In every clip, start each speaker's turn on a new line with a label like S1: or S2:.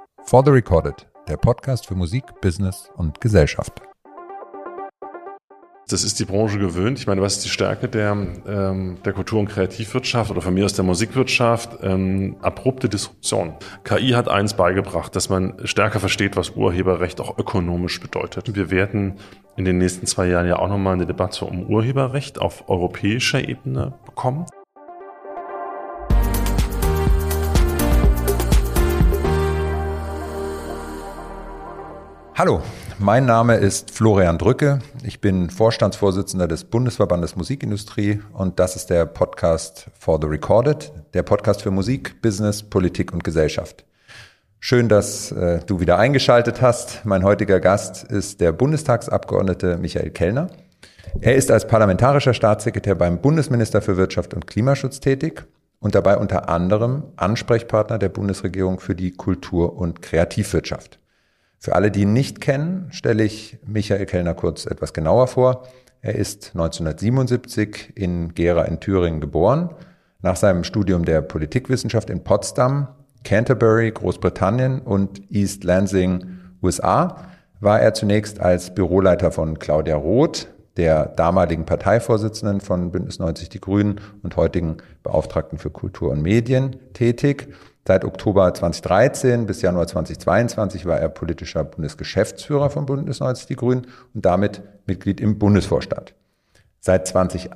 S1: For the Recorded, der Podcast für Musik, Business und Gesellschaft.
S2: Das ist die Branche gewöhnt. Ich meine, was ist die Stärke der Kultur- und Kreativwirtschaft oder von mir aus der Musikwirtschaft? Abrupte Disruption. KI hat eins beigebracht, dass man stärker versteht, was Urheberrecht auch ökonomisch bedeutet. Wir werden in den nächsten 2 Jahren ja auch nochmal eine Debatte um Urheberrecht auf europäischer Ebene bekommen.
S1: Hallo, mein Name ist Florian Drücke. Ich bin Vorstandsvorsitzender des Bundesverbandes Musikindustrie und das ist der Podcast For the Recorded, der Podcast für Musik, Business, Politik und Gesellschaft. Schön, dass du wieder eingeschaltet hast. Mein heutiger Gast ist der Bundestagsabgeordnete Michael Kellner. Er ist als parlamentarischer Staatssekretär beim Bundesminister für Wirtschaft und Klimaschutz tätig und dabei unter anderem Ansprechpartner der Bundesregierung für die Kultur- und Kreativwirtschaft. Für alle, die ihn nicht kennen, stelle ich Michael Kellner kurz etwas genauer vor. Er ist 1977 in Gera in Thüringen geboren. Nach seinem Studium der Politikwissenschaft in Potsdam, Canterbury, Großbritannien und East Lansing, USA, war er zunächst als Büroleiter von Claudia Roth, der damaligen Parteivorsitzenden von Bündnis 90 Die Grünen und heutigen Beauftragten für Kultur und Medien, tätig. Seit Oktober 2013 bis Januar 2022 war er politischer Bundesgeschäftsführer von Bündnis 90 Die Grünen und damit Mitglied im Bundesvorstand. Seit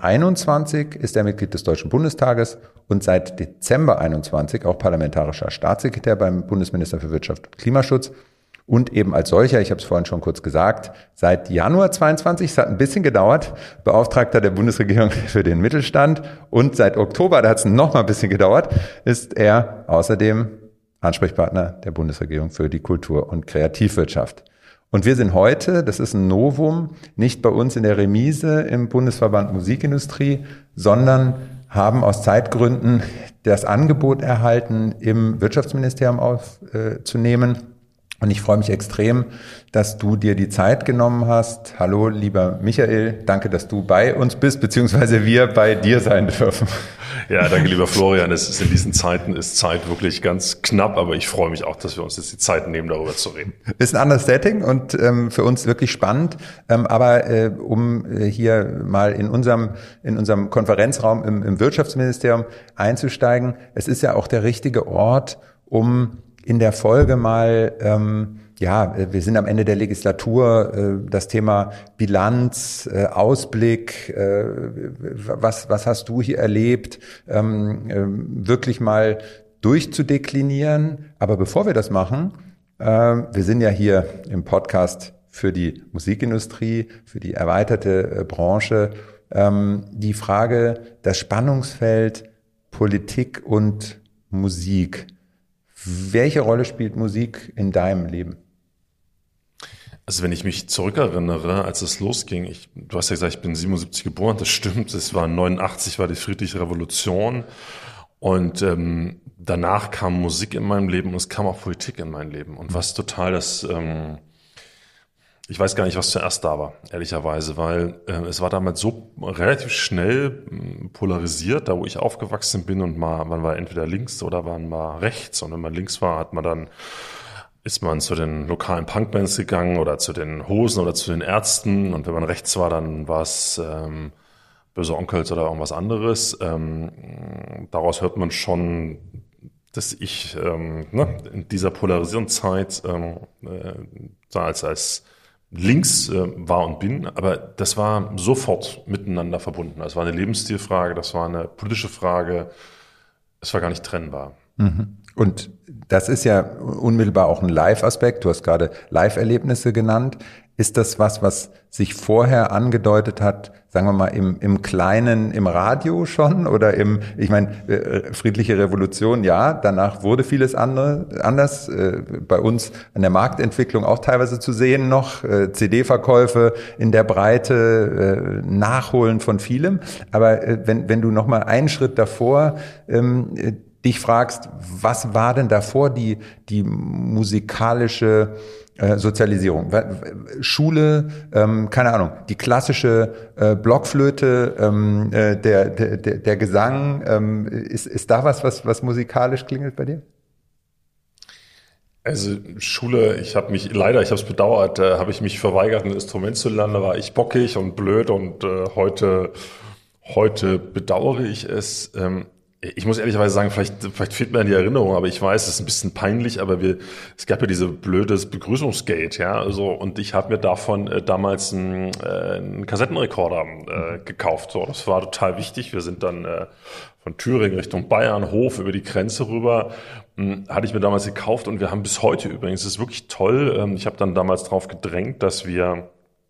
S1: 2021 ist er Mitglied des Deutschen Bundestages und seit Dezember 2021 auch parlamentarischer Staatssekretär beim Bundesminister für Wirtschaft und Klimaschutz. Und eben als solcher, ich habe es vorhin schon kurz gesagt, seit Januar 22, es hat ein bisschen gedauert, Beauftragter der Bundesregierung für den Mittelstand. Und seit Oktober, da hat es noch mal ein bisschen gedauert, ist er außerdem Ansprechpartner der Bundesregierung für die Kultur- und Kreativwirtschaft. Und wir sind heute, das ist ein Novum, nicht bei uns in der Remise im Bundesverband Musikindustrie, sondern haben aus Zeitgründen das Angebot erhalten, im Wirtschaftsministerium aufzunehmen. Und ich freue mich extrem, dass du dir die Zeit genommen hast. Hallo, lieber Michael, danke, dass du bei uns bist, beziehungsweise wir bei dir sein dürfen.
S2: Ja, danke, lieber Florian. Es ist in diesen Zeiten ist Zeit wirklich ganz knapp, aber ich freue mich auch, dass wir uns jetzt die Zeit nehmen, darüber zu reden.
S1: Ist ein anderes Setting und für uns wirklich spannend. Aber um hier mal in unserem Konferenzraum im Wirtschaftsministerium einzusteigen, es ist ja auch der richtige Ort, um in der Folge mal, wir sind am Ende der Legislatur, das Thema Bilanz, Ausblick, was hast du hier erlebt, wirklich mal durchzudeklinieren. Aber bevor wir das machen, wir sind ja hier im Podcast für die Musikindustrie, für die erweiterte Branche, die Frage, das Spannungsfeld Politik und Musik. Welche Rolle spielt Musik in deinem Leben?
S2: Also wenn ich mich zurückerinnere, als es losging, du hast ja gesagt, ich bin 77 geboren, das stimmt, es war 89, war die Friedliche Revolution und danach kam Musik in meinem Leben und es kam auch Politik in mein Leben und was total ich weiß gar nicht, was zuerst da war, ehrlicherweise, weil es war damals so relativ schnell polarisiert, da wo ich aufgewachsen bin und man war entweder links oder man war rechts und wenn man links war, ist man zu den lokalen Punkbands gegangen oder zu den Hosen oder zu den Ärzten und wenn man rechts war, dann war es Böse Onkels oder irgendwas anderes. Daraus hört man schon, dass ich in dieser Polarisierungszeit als links war und bin, aber das war sofort miteinander verbunden. Es war eine Lebensstilfrage, das war eine politische Frage, es war gar nicht trennbar.
S1: Und das ist ja unmittelbar auch ein Live-Aspekt. Du hast gerade Live-Erlebnisse genannt. Ist das was sich vorher angedeutet hat, sagen wir mal im Kleinen, im Radio schon oder friedliche Revolution, ja, danach wurde vieles anders, bei uns an der Marktentwicklung auch teilweise zu sehen noch, CD-Verkäufe in der Breite, Nachholen von vielem. Aber wenn du noch mal einen Schritt davor dich fragst, was war denn davor die musikalische Sozialisierung? Schule, keine Ahnung, die klassische Blockflöte, der Gesang, ist da was musikalisch klingelt bei dir?
S2: Also Schule, ich habe es bedauert, habe ich mich verweigert, ein Instrument zu lernen, da war ich bockig und blöd und heute bedauere ich es. Ich muss ehrlicherweise sagen, vielleicht fehlt mir die Erinnerung, aber ich weiß, es ist ein bisschen peinlich, aber es gab ja diese blödes Begrüßungsgate, ja, also, und ich habe mir davon damals einen Kassettenrekorder gekauft, so, das war total wichtig. Wir sind dann von Thüringen Richtung Bayern, Hof über die Grenze rüber, hatte ich mir damals gekauft und wir haben bis heute übrigens, es ist wirklich toll, ich habe dann damals drauf gedrängt, dass wir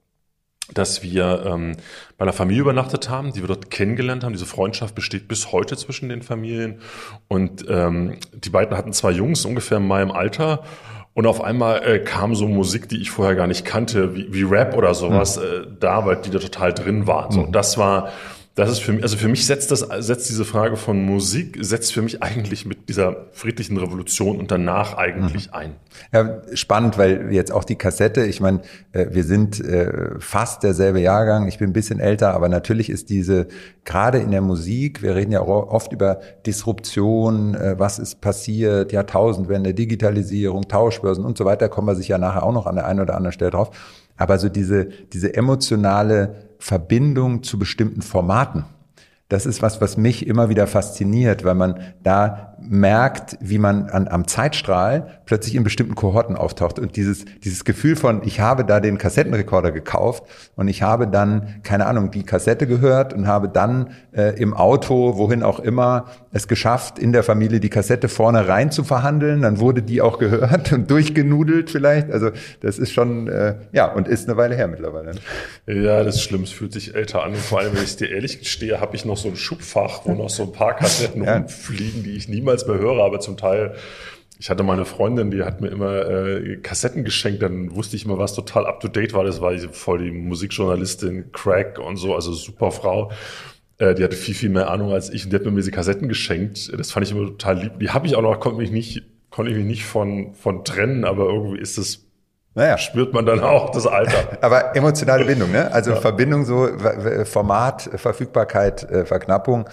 S2: bei einer Familie übernachtet haben, die wir dort kennengelernt haben. Diese Freundschaft besteht bis heute zwischen den Familien. Und die beiden hatten 2 Jungs, ungefähr in meinem Alter. Und auf einmal kam so Musik, die ich vorher gar nicht kannte, wie Rap oder sowas, weil die da total drin waren. So, das ist für mich, also für mich setzt diese Frage von Musik, setzt für mich eigentlich mit dieser friedlichen Revolution und danach eigentlich ein.
S1: Ja, spannend, weil jetzt auch die Kassette, ich meine, wir sind fast derselbe Jahrgang, ich bin ein bisschen älter, aber natürlich ist gerade in der Musik, wir reden ja auch oft über Disruption, was ist passiert, Jahrtausendwende, Digitalisierung, Tauschbörsen und so weiter, kommen wir sicher nachher auch noch an der einen oder anderen Stelle drauf. Aber so diese emotionale Verbindung zu bestimmten Formaten, das ist was mich immer wieder fasziniert, weil man da merkt, wie man am Zeitstrahl plötzlich in bestimmten Kohorten auftaucht. Und dieses Gefühl von, ich habe da den Kassettenrekorder gekauft und ich habe dann, keine Ahnung, die Kassette gehört und habe dann im Auto, wohin auch immer, es geschafft, in der Familie die Kassette vorne rein zu verhandeln. Dann wurde die auch gehört und durchgenudelt vielleicht. Also das ist schon, und ist eine Weile her mittlerweile.
S2: Ja, das ist schlimm. Es fühlt sich älter an. Und vor allem, wenn ich es dir ehrlich gestehe, habe ich noch so ein Schubfach, wo noch so ein paar Kassetten rumfliegen, die ich niemals mehr höre, aber zum Teil, ich hatte meine Freundin, die hat mir immer Kassetten geschenkt, dann wusste ich immer, was total up-to-date war. Das war voll die Musikjournalistin, Crack und so, also super Frau. Die hatte viel, viel mehr Ahnung als ich und die hat mir diese Kassetten geschenkt. Das fand ich immer total lieb. Die habe ich auch noch, konnte ich mich nicht von trennen, aber irgendwie ist es, spürt man dann auch das Alter.
S1: Aber emotionale Bindung, ne? Also Verbindung, so Format, Verfügbarkeit, Verknappung.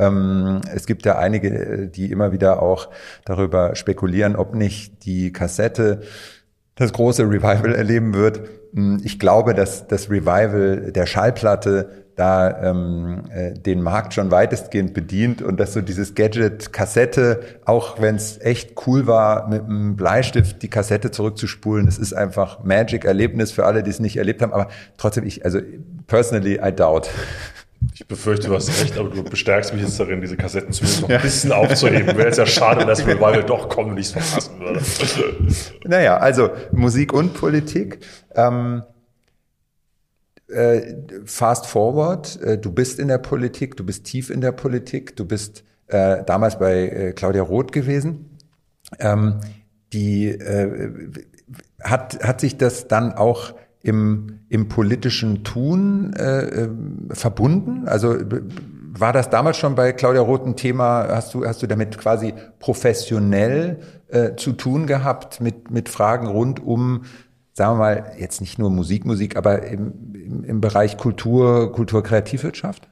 S1: Es gibt ja einige, die immer wieder auch darüber spekulieren, ob nicht die Kassette das große Revival erleben wird. Ich glaube, dass das Revival der Schallplatte da den Markt schon weitestgehend bedient und dass so dieses Gadget Kassette, auch wenn es echt cool war, mit einem Bleistift die Kassette zurückzuspulen, das ist einfach Magic-Erlebnis für alle, die es nicht erlebt haben, aber trotzdem personally, I doubt.
S2: Ich befürchte, du hast recht, aber du bestärkst mich jetzt darin, diese Kassetten zumindest noch ein bisschen aufzuheben. Wäre jetzt ja schade, wenn das Revival doch kommen und ich es verpassen würde.
S1: Naja, also Musik und Politik. Fast forward, du bist in der Politik, du bist tief in der Politik, du bist damals bei Claudia Roth gewesen. Hat sich das dann auch im politischen Tun verbunden? Also war das damals schon bei Claudia Roth ein Thema? Hast du damit quasi professionell zu tun gehabt mit Fragen rund um, sagen wir mal, jetzt nicht nur Musik, aber im Bereich Kreativwirtschaft?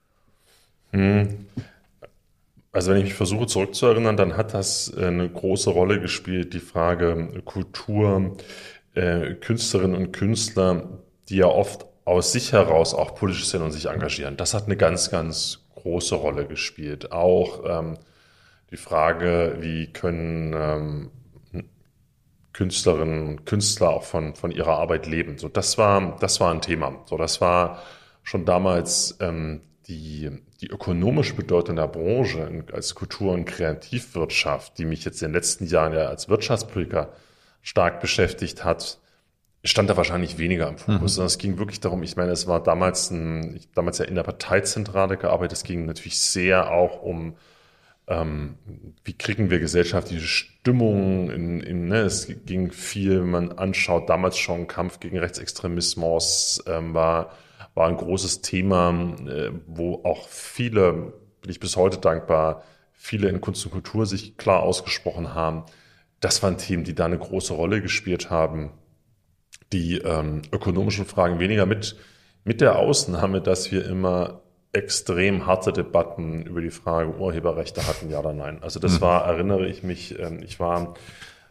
S2: Also wenn ich mich versuche zurückzuerinnern, dann hat das eine große Rolle gespielt, die Frage Kultur, Künstlerinnen und Künstler, die ja oft aus sich heraus auch politisch sind und sich engagieren. Das hat eine ganz, ganz große Rolle gespielt. Auch die Frage, wie können Künstlerinnen und Künstler auch von ihrer Arbeit leben. So, das war ein Thema. So, das war schon damals die ökonomische Bedeutung der Branche als Kultur- und Kreativwirtschaft, die mich jetzt in den letzten Jahren ja als Wirtschaftspolitiker stark beschäftigt hat, stand da wahrscheinlich weniger im Fokus. Sondern es ging wirklich darum, ich meine, es war damals ja in der Parteizentrale gearbeitet, es ging natürlich sehr auch um wie kriegen wir gesellschaftliche Stimmung es ging viel, wenn man anschaut, damals schon Kampf gegen Rechtsextremismus war ein großes Thema, wo auch viele, bin ich bis heute dankbar, viele in Kunst und Kultur sich klar ausgesprochen haben. Das waren Themen, die da eine große Rolle gespielt haben. Die ökonomischen Fragen weniger mit der Ausnahme, dass wir immer extrem harte Debatten über die Frage Urheberrechte hatten, ja oder nein. Also das erinnere ich mich, ich war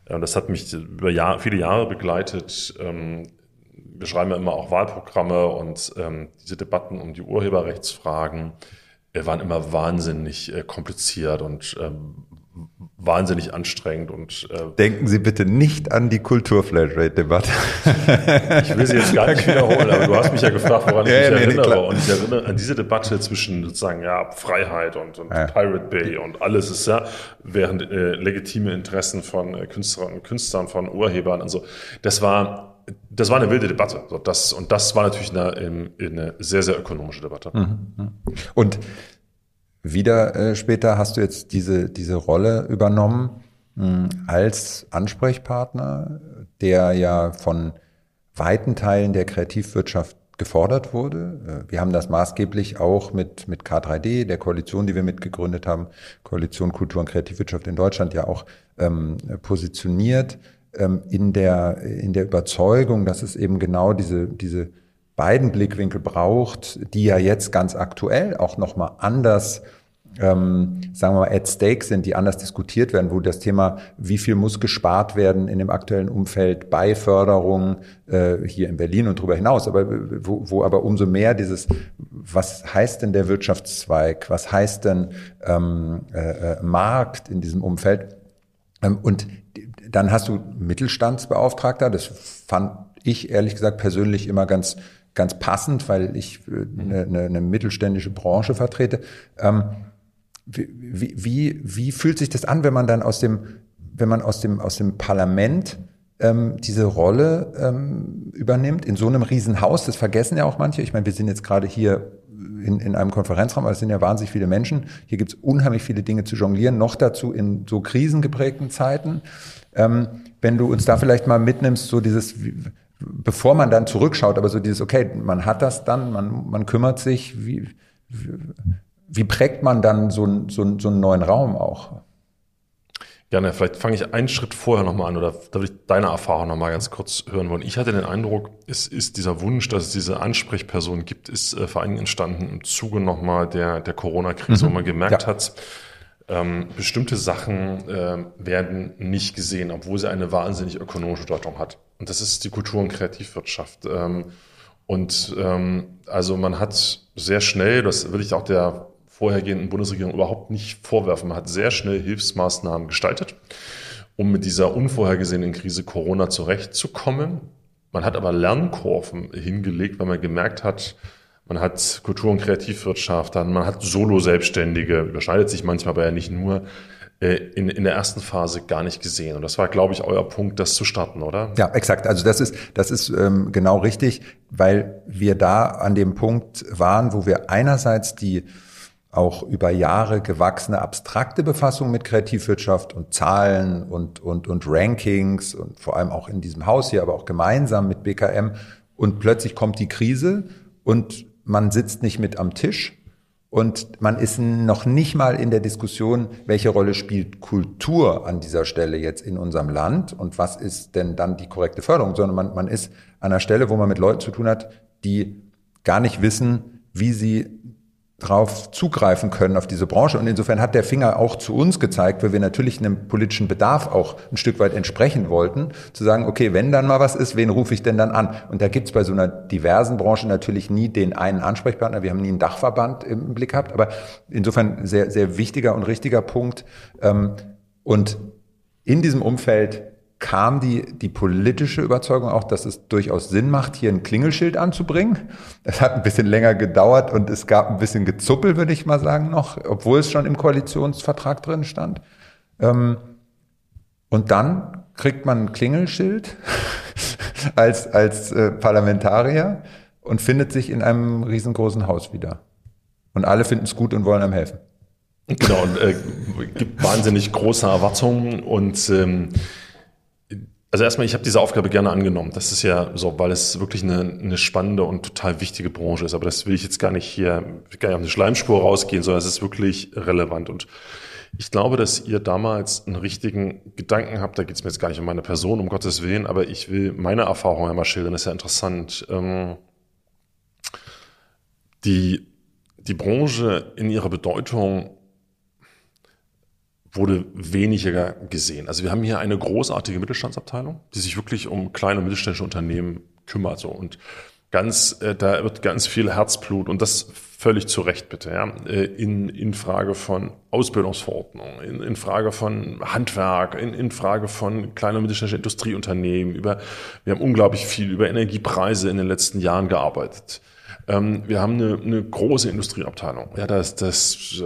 S2: Das hat mich über viele Jahre begleitet. Wir schreiben ja immer auch Wahlprogramme und diese Debatten um die Urheberrechtsfragen waren immer wahnsinnig kompliziert und wahnsinnig anstrengend. Und
S1: denken Sie bitte nicht an die Kulturflatrate-Debatte.
S2: Ich will sie jetzt gar nicht wiederholen, aber du hast mich ja gefragt, woran ich mich erinnere. Und ich erinnere an diese Debatte zwischen sozusagen Freiheit und Pirate Bay und alles ist während legitime Interessen von Künstlerinnen und Künstlern, von Urhebern und so. Das war eine wilde Debatte. Und das war natürlich eine sehr, sehr ökonomische Debatte.
S1: Und wieder später hast du jetzt diese Rolle übernommen als Ansprechpartner, der ja von weiten Teilen der Kreativwirtschaft gefordert wurde. Wir haben das maßgeblich auch mit K3D, der Koalition, die wir mitgegründet haben, Koalition Kultur und Kreativwirtschaft in Deutschland, ja auch positioniert in der Überzeugung, dass es eben genau diese beiden Blickwinkel braucht, die ja jetzt ganz aktuell auch nochmal anders, sagen wir mal, at stake sind, die anders diskutiert werden, wo das Thema, wie viel muss gespart werden in dem aktuellen Umfeld bei Förderung hier in Berlin und darüber hinaus, aber wo aber umso mehr dieses, was heißt denn der Wirtschaftszweig, was heißt denn Markt in diesem Umfeld, und dann hast du Mittelstandsbeauftragter, das fand ich ehrlich gesagt persönlich immer ganz passend, weil ich eine mittelständische Branche vertrete. Wie fühlt sich das an, wenn man dann aus dem Parlament diese Rolle übernimmt in so einem Riesenhaus? Das vergessen ja auch manche. Ich meine, wir sind jetzt gerade hier in einem Konferenzraum, aber es sind ja wahnsinnig viele Menschen. Hier gibt es unheimlich viele Dinge zu jonglieren, noch dazu in so krisengeprägten Zeiten. Wenn du uns da vielleicht mal mitnimmst, so dieses, bevor man dann zurückschaut, aber so dieses, okay, man hat das dann, man kümmert sich, wie prägt man dann so einen neuen Raum auch?
S2: Gerne, vielleicht fange ich einen Schritt vorher nochmal an, oder da würde ich deine Erfahrung nochmal ganz kurz hören wollen. Ich hatte den Eindruck, es ist dieser Wunsch, dass es diese Ansprechperson gibt, ist vor allen Dingen entstanden im Zuge nochmal der Corona-Krise, wo man gemerkt hat, bestimmte Sachen werden nicht gesehen, obwohl sie eine wahnsinnig ökonomische Bedeutung hat. Und das ist die Kultur- und Kreativwirtschaft. Also man hat sehr schnell, das will ich auch der vorhergehenden Bundesregierung überhaupt nicht vorwerfen, man hat sehr schnell Hilfsmaßnahmen gestaltet, um mit dieser unvorhergesehenen Krise Corona zurechtzukommen. Man hat aber Lernkurven hingelegt, weil man gemerkt hat, man hat Kultur- und Kreativwirtschaft, man hat Solo-Selbstständige, überschneidet sich manchmal, aber ja nicht nur, in der ersten Phase gar nicht gesehen. Und das war, glaube ich, euer Punkt, das zu starten, oder?
S1: Ja, exakt. Also das ist genau richtig, weil wir da an dem Punkt waren, wo wir einerseits die auch über Jahre gewachsene abstrakte Befassung mit Kreativwirtschaft und Zahlen und Rankings und vor allem auch in diesem Haus hier, aber auch gemeinsam mit BKM, und plötzlich kommt die Krise und man sitzt nicht mit am Tisch und man ist noch nicht mal in der Diskussion, welche Rolle spielt Kultur an dieser Stelle jetzt in unserem Land und was ist denn dann die korrekte Förderung, sondern man ist an einer Stelle, wo man mit Leuten zu tun hat, die gar nicht wissen, wie sie drauf zugreifen können auf diese Branche. Und insofern hat der Finger auch zu uns gezeigt, weil wir natürlich einem politischen Bedarf auch ein Stück weit entsprechen wollten, zu sagen, okay, wenn dann mal was ist, wen rufe ich denn dann an? Und da gibt's bei so einer diversen Branche natürlich nie den einen Ansprechpartner. Wir haben nie einen Dachverband im Blick gehabt, aber insofern sehr, sehr wichtiger und richtiger Punkt. Und in diesem Umfeld kam die politische Überzeugung auch, dass es durchaus Sinn macht, hier ein Klingelschild anzubringen. Es hat ein bisschen länger gedauert und es gab ein bisschen Gezuppel, würde ich mal sagen, noch, obwohl es schon im Koalitionsvertrag drin stand. Und dann kriegt man ein Klingelschild als Parlamentarier und findet sich in einem riesengroßen Haus wieder. Und alle finden es gut und wollen einem helfen.
S2: Genau, und gibt wahnsinnig große Erwartungen und also erstmal, ich habe diese Aufgabe gerne angenommen. Das ist ja so, weil es wirklich eine spannende und total wichtige Branche ist. Aber das will ich jetzt gar nicht auf eine Schleimspur rausgehen, sondern es ist wirklich relevant. Und ich glaube, dass ihr damals einen richtigen Gedanken habt. Da geht es mir jetzt gar nicht um meine Person, um Gottes Willen, aber ich will meine Erfahrung einmal schildern. Das ist ja interessant. Die Branche in ihrer Bedeutung wurde weniger gesehen. Also wir haben hier eine großartige Mittelstandsabteilung, die sich wirklich um kleine und mittelständische Unternehmen kümmert. So. Und da wird ganz viel Herzblut und das völlig zu Recht bitte, ja, in Frage von Ausbildungsverordnung, in Frage von Handwerk, in Frage von kleinen und mittelständischen Industrieunternehmen. Wir haben unglaublich viel über Energiepreise in den letzten Jahren gearbeitet. Wir haben eine große Industrieabteilung. Ja, das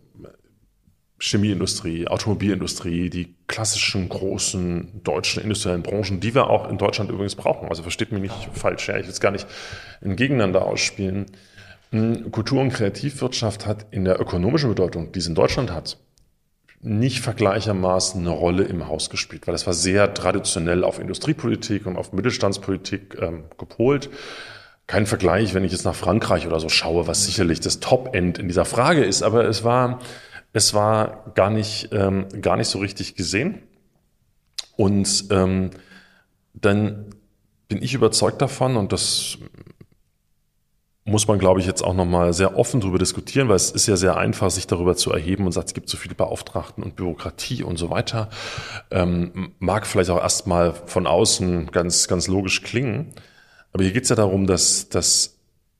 S2: Chemieindustrie, Automobilindustrie, die klassischen großen deutschen industriellen Branchen, die wir auch in Deutschland übrigens brauchen. Also versteht mich nicht falsch, ja, ich will es gar nicht gegeneinander ausspielen. Kultur- und Kreativwirtschaft hat in der ökonomischen Bedeutung, die es in Deutschland hat, nicht vergleichermaßen eine Rolle im Haus gespielt, weil das war sehr traditionell auf Industriepolitik und auf Mittelstandspolitik gepolt. Kein Vergleich, wenn ich jetzt nach Frankreich oder so schaue, was sicherlich das Top-End in dieser Frage ist, aber es war gar nicht so richtig gesehen. Und dann bin ich überzeugt davon, und das muss man, glaube ich, jetzt auch nochmal sehr offen darüber diskutieren, weil es ist ja sehr einfach, sich darüber zu erheben und sagt, es gibt so viele Beauftragten und Bürokratie und so weiter. Mag vielleicht auch erstmal von außen ganz, ganz logisch klingen. Aber hier geht es ja darum, dass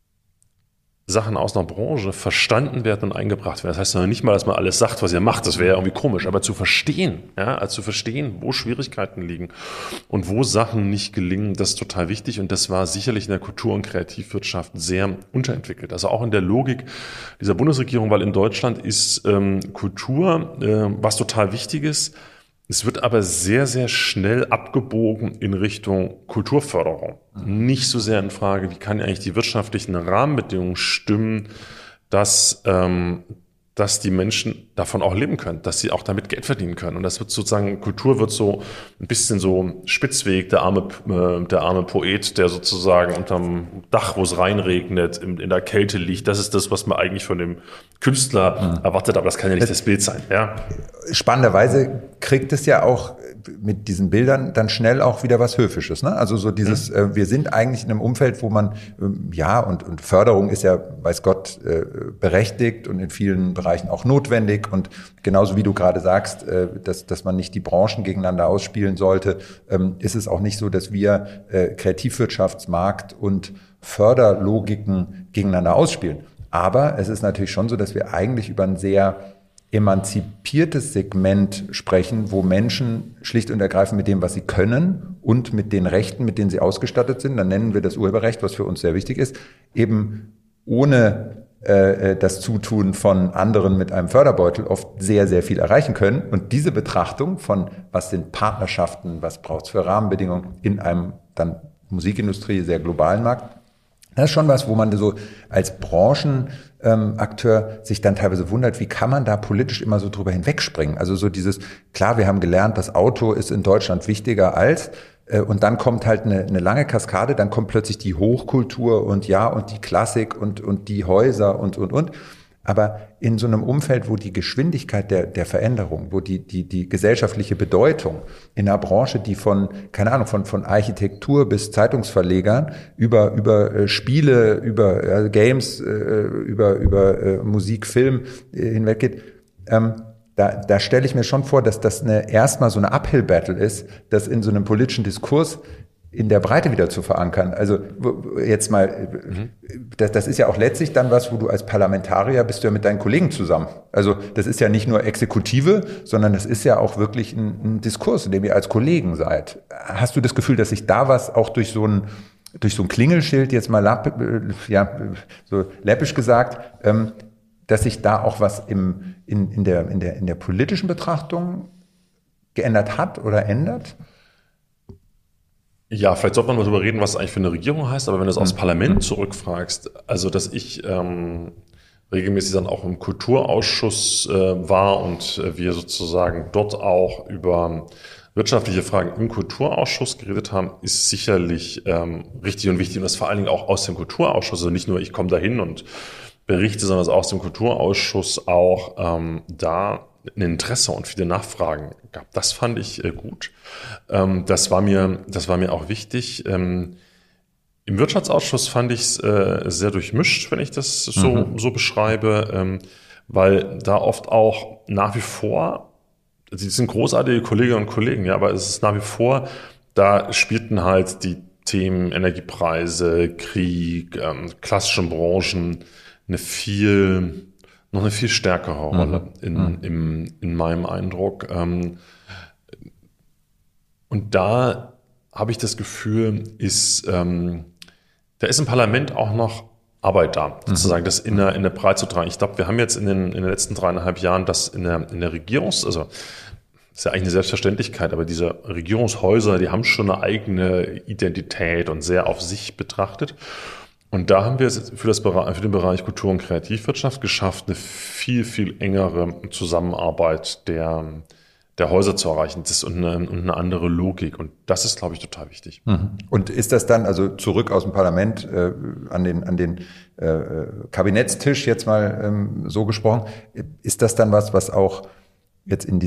S2: Sachen aus einer Branche verstanden werden und eingebracht werden. Das heißt ja nicht mal, dass man alles sagt, was ihr macht, das wäre ja irgendwie komisch, aber zu verstehen, ja, also zu verstehen, wo Schwierigkeiten liegen und wo Sachen nicht gelingen, das ist total wichtig und das war sicherlich in der Kultur- und Kreativwirtschaft sehr unterentwickelt. Also auch in der Logik dieser Bundesregierung, weil in Deutschland ist Kultur was total Wichtiges. Es wird aber sehr, sehr schnell abgebogen in Richtung Kulturförderung. Nicht so sehr in Frage, wie kann eigentlich die wirtschaftlichen Rahmenbedingungen stimmen, dass die Menschen davon auch leben können, dass sie auch damit Geld verdienen können. Und das wird sozusagen, Kultur wird so ein bisschen so Spitzweg, der arme Poet, der sozusagen unterm Dach, wo es reinregnet, in der Kälte liegt. Das ist das, was man eigentlich von dem Künstler erwartet, aber das kann ja nicht das Bild sein. Ja.
S1: Spannenderweise kriegt es ja auch mit diesen Bildern dann schnell auch wieder was Höfisches, ne? Also so dieses, wir sind eigentlich in einem Umfeld, wo man, und Förderung ist ja, weiß Gott, berechtigt und in vielen Bereichen auch notwendig und genauso wie du gerade sagst, dass man nicht die Branchen gegeneinander ausspielen sollte, ist es auch nicht so, dass wir Kreativwirtschaftsmarkt und Förderlogiken gegeneinander ausspielen. Aber es ist natürlich schon so, dass wir eigentlich über ein sehr emanzipiertes Segment sprechen, wo Menschen schlicht und ergreifend mit dem, was sie können und mit den Rechten, mit denen sie ausgestattet sind, dann nennen wir das Urheberrecht, was für uns sehr wichtig ist, eben ohne das Zutun von anderen mit einem Förderbeutel oft sehr, sehr viel erreichen können. Und diese Betrachtung von, was sind Partnerschaften, was braucht es für Rahmenbedingungen in einem dann Musikindustrie, sehr globalen Markt, das ist schon was, wo man so als Branchenakteur sich dann teilweise wundert, wie kann man da politisch immer so drüber hinwegspringen? Also so dieses, klar, wir haben gelernt, das Auto ist in Deutschland wichtiger als, und dann kommt halt eine lange Kaskade, dann kommt plötzlich die Hochkultur und die Klassik und die Häuser und. Aber in so einem Umfeld, wo die Geschwindigkeit der Veränderung, wo die gesellschaftliche Bedeutung in einer Branche, die von Architektur bis Zeitungsverlegern über Spiele, über Games, über Musik, Film hinweggeht, da stelle ich mir schon vor, dass das erstmal so eine Uphill-Battle ist, das in so einem politischen Diskurs in der Breite wieder zu verankern. Also jetzt mal, das ist ja auch letztlich dann was, wo du als Parlamentarier bist du ja mit deinen Kollegen zusammen. Also das ist ja nicht nur Exekutive, sondern das ist ja auch wirklich ein Diskurs, in dem ihr als Kollegen seid. Hast du das Gefühl, dass sich da was auch durch so ein Klingelschild, jetzt mal so läppisch gesagt, dass sich da auch was in der politischen Betrachtung geändert hat oder ändert?
S2: Ja, vielleicht sollte man mal darüber reden, was eigentlich für eine Regierung heißt, aber wenn du es aufs Parlament zurückfragst, also dass ich regelmäßig dann auch im Kulturausschuss war und wir sozusagen dort auch über wirtschaftliche Fragen im Kulturausschuss geredet haben, ist sicherlich richtig und wichtig und das vor allen Dingen auch aus dem Kulturausschuss, also nicht nur ich komme dahin und berichte, sondern dass aus dem Kulturausschuss auch da ein Interesse und viele Nachfragen gab. Das fand ich gut. Das war mir auch wichtig. Im Wirtschaftsausschuss fand ich es sehr durchmischt, wenn ich das so beschreibe, weil da oft auch nach wie vor sie sind großartige Kolleginnen und Kollegen, ja, aber es ist nach wie vor, da spielten halt die Themen Energiepreise, Krieg, klassischen Branchen noch eine viel stärkere Rolle in meinem Eindruck. Und da habe ich das Gefühl, da ist im Parlament auch noch Arbeit da, sozusagen das in der Breite zu tragen. Ich glaube, wir haben jetzt in den letzten 3,5 Jahren das in der also ist ja eigentlich eine Selbstverständlichkeit, aber diese Regierungshäuser, die haben schon eine eigene Identität und sehr auf sich betrachtet. Und da haben wir es für den Bereich Kultur- und Kreativwirtschaft geschafft, eine viel, viel engere Zusammenarbeit der Häuser zu erreichen. Das ist eine andere Logik. Und das ist, glaube ich, total wichtig.
S1: Und ist das dann, also zurück aus dem Parlament, an den Kabinettstisch jetzt mal so gesprochen, ist das dann was auch jetzt in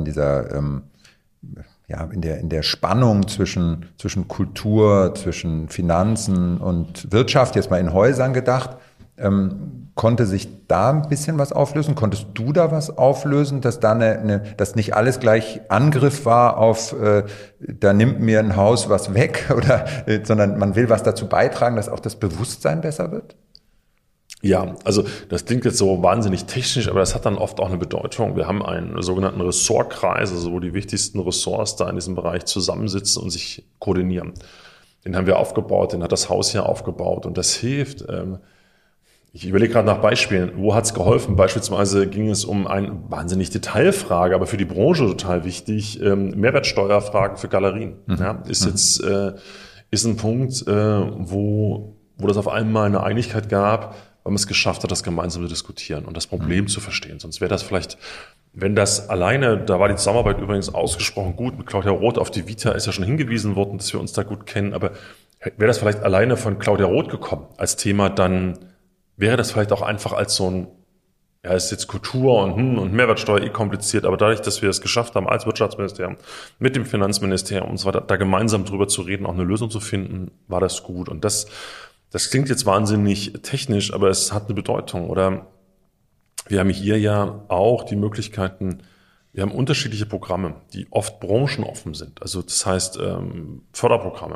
S1: der Spannung zwischen Kultur, zwischen Finanzen und Wirtschaft, jetzt mal in Häusern gedacht, konnte sich da ein bisschen was auflösen? Konntest du da was auflösen, dass da dass nicht alles gleich Angriff war auf, da nimmt mir ein Haus was weg, sondern man will was dazu beitragen, dass auch das Bewusstsein besser wird?
S2: Ja, also das klingt jetzt so wahnsinnig technisch, aber das hat dann oft auch eine Bedeutung. Wir haben einen sogenannten Ressortkreis, also wo die wichtigsten Ressorts da in diesem Bereich zusammensitzen und sich koordinieren. Den haben wir aufgebaut, den hat das Haus hier aufgebaut und das hilft. Ich überlege gerade nach Beispielen. Wo hat es geholfen? Beispielsweise ging es um eine wahnsinnig Detailfrage, aber für die Branche total wichtig, Mehrwertsteuerfragen für Galerien. Ja, ist ein Punkt, wo das auf einmal eine Einigkeit gab, weil man es geschafft hat, das gemeinsam zu diskutieren und das Problem zu verstehen. Sonst wäre das vielleicht, wenn das alleine, da war die Zusammenarbeit übrigens ausgesprochen gut, mit Claudia Roth auf die Vita ist ja schon hingewiesen worden, dass wir uns da gut kennen, aber wäre das vielleicht alleine von Claudia Roth gekommen als Thema, dann wäre das vielleicht auch einfach als so ein, ja, ist jetzt Kultur und Mehrwertsteuer kompliziert, aber dadurch, dass wir es geschafft haben, als Wirtschaftsministerium, mit dem Finanzministerium und so weiter, da gemeinsam drüber zu reden, auch eine Lösung zu finden, war das gut. Und das klingt jetzt wahnsinnig technisch, aber es hat eine Bedeutung. Oder wir haben hier ja auch die Möglichkeiten, wir haben unterschiedliche Programme, die oft branchenoffen sind. Also das heißt Förderprogramme.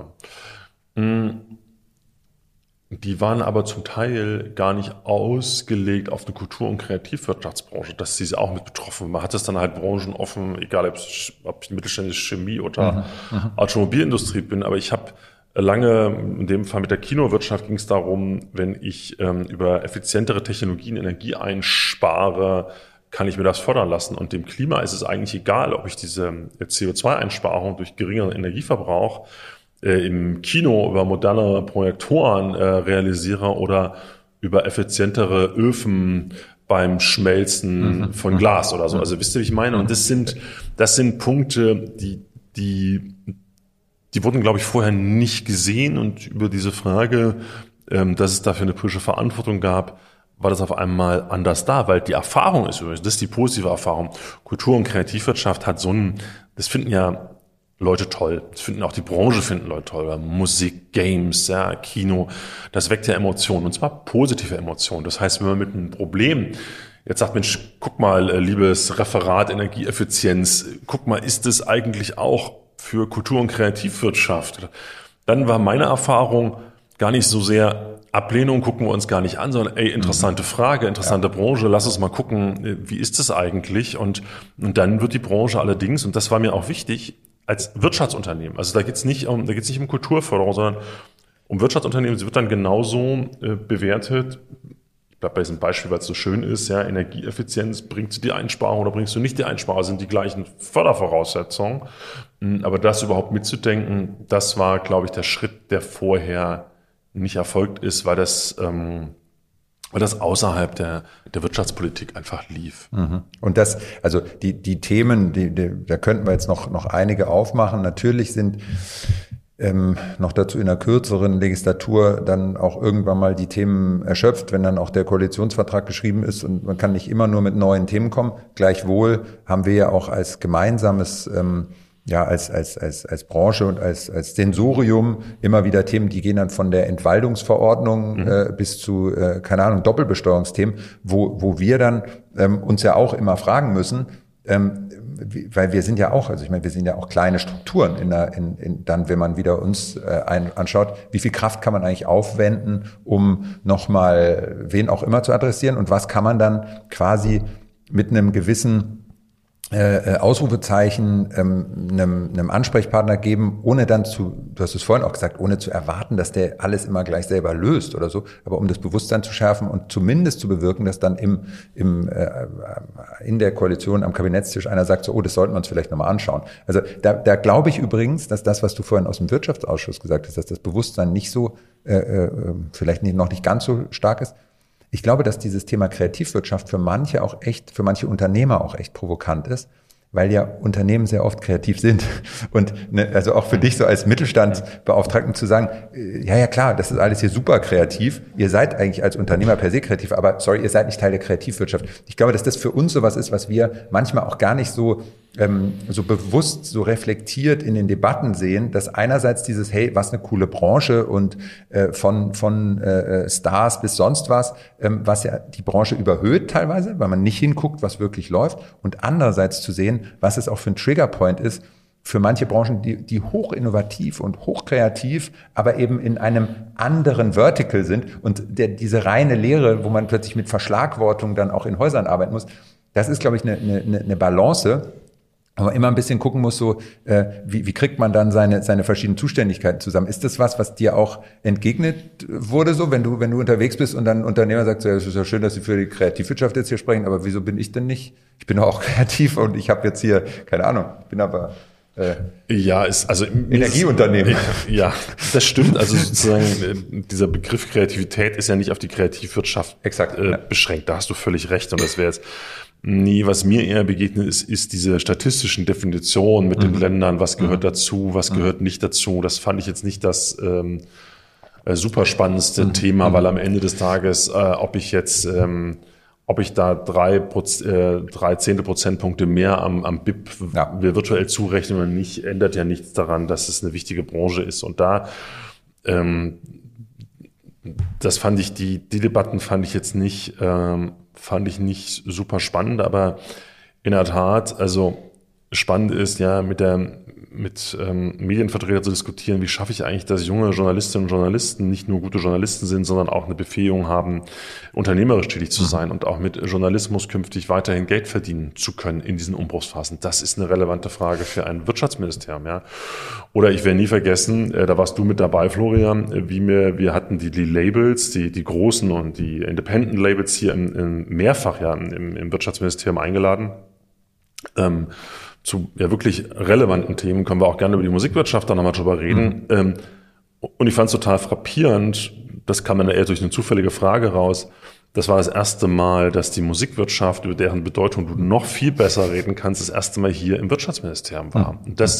S2: Die waren aber zum Teil gar nicht ausgelegt auf eine Kultur- und Kreativwirtschaftsbranche, dass sie auch mit betroffen waren. Man hat es dann halt branchenoffen, egal ob ich mittelständische Chemie oder Automobilindustrie bin, aber ich habe lange, in dem Fall mit der Kinowirtschaft, ging es darum, wenn ich über effizientere Technologien Energie einspare, kann ich mir das fördern lassen. Und dem Klima ist es eigentlich egal, ob ich diese CO2-Einsparung durch geringeren Energieverbrauch im Kino über moderne Projektoren realisiere oder über effizientere Öfen beim Schmelzen von Glas oder so. Also wisst ihr, wie ich meine? Und das sind Punkte, die wurden, glaube ich, vorher nicht gesehen. Und über diese Frage, dass es dafür eine politische Verantwortung gab, war das auf einmal anders da, weil die Erfahrung ist übrigens, das ist die positive Erfahrung. Kultur- und Kreativwirtschaft hat das finden ja Leute toll. Das finden auch die Branche Leute toll. Oder Musik, Games, ja, Kino. Das weckt ja Emotionen. Und zwar positive Emotionen. Das heißt, wenn man mit einem Problem jetzt sagt, Mensch, guck mal, liebes Referat Energieeffizienz, guck mal, ist das eigentlich auch für Kultur- und Kreativwirtschaft? Dann war meine Erfahrung gar nicht so sehr Ablehnung, gucken wir uns gar nicht an, sondern interessante Frage, interessante Branche, lass uns mal gucken, wie ist das eigentlich? Und dann wird die Branche allerdings, und das war mir auch wichtig, als Wirtschaftsunternehmen, also da geht's nicht um Kulturförderung, sondern um Wirtschaftsunternehmen, sie wird dann genauso bewertet. Ich bleibe bei diesem Beispiel, weil es so schön ist, ja, Energieeffizienz, bringst du die Einsparung oder bringst du nicht die Einsparung, sind die gleichen Fördervoraussetzungen. Aber das überhaupt mitzudenken, das war, glaube ich, der Schritt, der vorher nicht erfolgt ist, weil das außerhalb der Wirtschaftspolitik einfach lief.
S1: Und also die Themen, da könnten wir jetzt noch einige aufmachen. Natürlich sind noch dazu in einer kürzeren Legislatur dann auch irgendwann mal die Themen erschöpft, wenn dann auch der Koalitionsvertrag geschrieben ist und man kann nicht immer nur mit neuen Themen kommen. Gleichwohl haben wir ja auch als gemeinsames als Branche und als Sensorium immer wieder Themen, die gehen dann von der Entwaldungsverordnung bis zu, Doppelbesteuerungsthemen, wo wir dann uns ja auch immer fragen müssen, weil wir sind ja auch, also ich meine, wir sind ja auch kleine Strukturen dann, wenn man wieder uns anschaut, wie viel Kraft kann man eigentlich aufwenden, um nochmal wen auch immer zu adressieren und was kann man dann quasi mit einem gewissen Ausrufezeichen einem Ansprechpartner geben, ohne dann du hast es vorhin auch gesagt, ohne zu erwarten, dass der alles immer gleich selber löst oder so, aber um das Bewusstsein zu schärfen und zumindest zu bewirken, dass dann in der Koalition am Kabinettstisch einer sagt, so, oh, das sollten wir uns vielleicht nochmal anschauen. Also da glaube ich übrigens, dass das, was du vorhin aus dem Wirtschaftsausschuss gesagt hast, dass das Bewusstsein nicht so, vielleicht noch nicht ganz so stark ist. Ich glaube, dass dieses Thema Kreativwirtschaft für manche Unternehmer auch echt provokant ist, weil ja Unternehmen sehr oft kreativ sind. Und also auch für dich so als Mittelstandsbeauftragten zu sagen, ja klar, das ist alles hier super kreativ. Ihr seid eigentlich als Unternehmer per se kreativ, aber sorry, ihr seid nicht Teil der Kreativwirtschaft. Ich glaube, dass das für uns sowas ist, was wir manchmal auch gar nicht so bewusst, so reflektiert in den Debatten sehen, dass einerseits dieses, hey, was eine coole Branche und von Stars bis sonst was ja die Branche überhöht teilweise, weil man nicht hinguckt, was wirklich läuft, und andererseits zu sehen, was es auch für ein Triggerpoint ist für manche Branchen, die hoch innovativ und hoch kreativ, aber eben in einem anderen Vertical sind, und diese reine Lehre, wo man plötzlich mit Verschlagwortung dann auch in Häusern arbeiten muss, das ist, glaube ich, eine Balance, aber immer ein bisschen gucken muss, so wie kriegt man dann seine verschiedenen Zuständigkeiten zusammen. Ist das was dir auch entgegnet wurde, so wenn du unterwegs bist und dann ein Unternehmer sagt, so, ja, es ist ja schön, dass Sie für die Kreativwirtschaft jetzt hier sprechen, aber wieso bin ich denn nicht? Ich bin doch auch kreativ und ich habe jetzt hier, keine Ahnung, ich bin aber Energieunternehmen.
S2: Ja, das stimmt. Also sozusagen dieser Begriff Kreativität ist ja nicht auf die Kreativwirtschaft beschränkt. Da hast du völlig recht. Und das wäre jetzt was mir eher begegnet ist diese statistischen Definitionen mit den Ländern, was gehört dazu, was gehört nicht dazu. Das fand ich jetzt nicht das super spannendste Thema, weil am Ende des Tages, ob ich da 3 Zehntelprozentpunkte mehr am BIP virtuell zurechne oder nicht, ändert ja nichts daran, dass es eine wichtige Branche ist. Und da, das fand ich, die Debatten fand ich jetzt nicht super spannend, aber in der Tat, also spannend ist ja mit Medienvertretern zu diskutieren, wie schaffe ich eigentlich, dass junge Journalistinnen und Journalisten nicht nur gute Journalisten sind, sondern auch eine Befähigung haben, unternehmerisch tätig zu sein und auch mit Journalismus künftig weiterhin Geld verdienen zu können in diesen Umbruchsphasen. Das ist eine relevante Frage für ein Wirtschaftsministerium. Ja. Oder ich werde nie vergessen, da warst du mit dabei, Florian, wir hatten die Labels, die großen und die Independent Labels hier mehrfach im Wirtschaftsministerium eingeladen. Zu wirklich relevanten Themen können wir auch gerne über die Musikwirtschaft dann nochmal drüber reden. Und ich fand es total frappierend, das kam dann eher durch eine zufällige Frage raus, das war das erste Mal, dass die Musikwirtschaft, über deren Bedeutung du noch viel besser reden kannst, das erste Mal hier im Wirtschaftsministerium war. Und das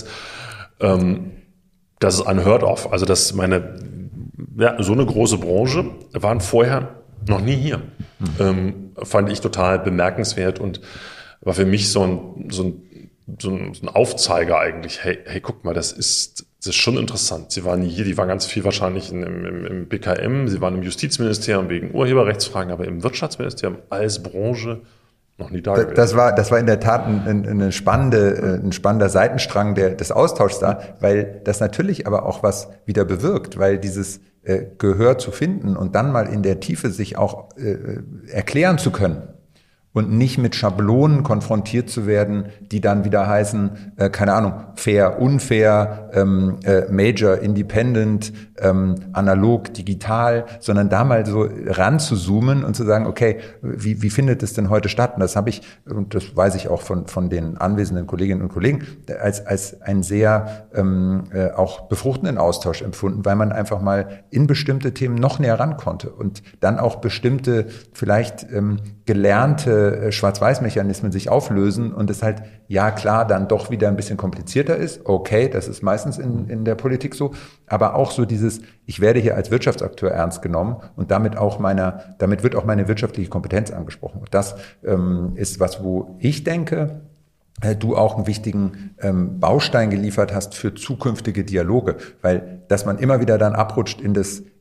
S2: ist unheard of. Also so eine große Branche waren vorher noch nie hier. Fand ich total bemerkenswert und war für mich so ein Aufzeiger eigentlich. Hey, guck mal, das ist schon interessant. Sie waren hier, die waren ganz viel wahrscheinlich im BKM, sie waren im Justizministerium wegen Urheberrechtsfragen, aber im Wirtschaftsministerium als Branche noch nie da gewesen.
S1: Das war in der Tat ein spannender Seitenstrang des Austauschs da, weil das natürlich aber auch was wieder bewirkt, weil dieses Gehör zu finden und dann mal in der Tiefe sich auch erklären zu können. Und nicht mit Schablonen konfrontiert zu werden, die dann wieder heißen, keine Ahnung, fair, unfair, major, independent, analog, digital, sondern da mal so ran zu zoomen und zu sagen, okay, wie findet es denn heute statt? Und das habe ich, und das weiß ich auch von den anwesenden Kolleginnen und Kollegen, als einen sehr auch befruchtenden Austausch empfunden, weil man einfach mal in bestimmte Themen noch näher ran konnte und dann auch bestimmte vielleicht gelernte Schwarz-Weiß-Mechanismen sich auflösen und es halt, ja klar, dann doch wieder ein bisschen komplizierter ist. Okay, das ist meistens in der Politik so. Aber auch so dieses, ich werde hier als Wirtschaftsakteur ernst genommen und damit wird auch meine wirtschaftliche Kompetenz angesprochen. Und das ist was, wo ich denke, du auch einen wichtigen Baustein geliefert hast für zukünftige Dialoge, weil dass man immer wieder dann abrutscht in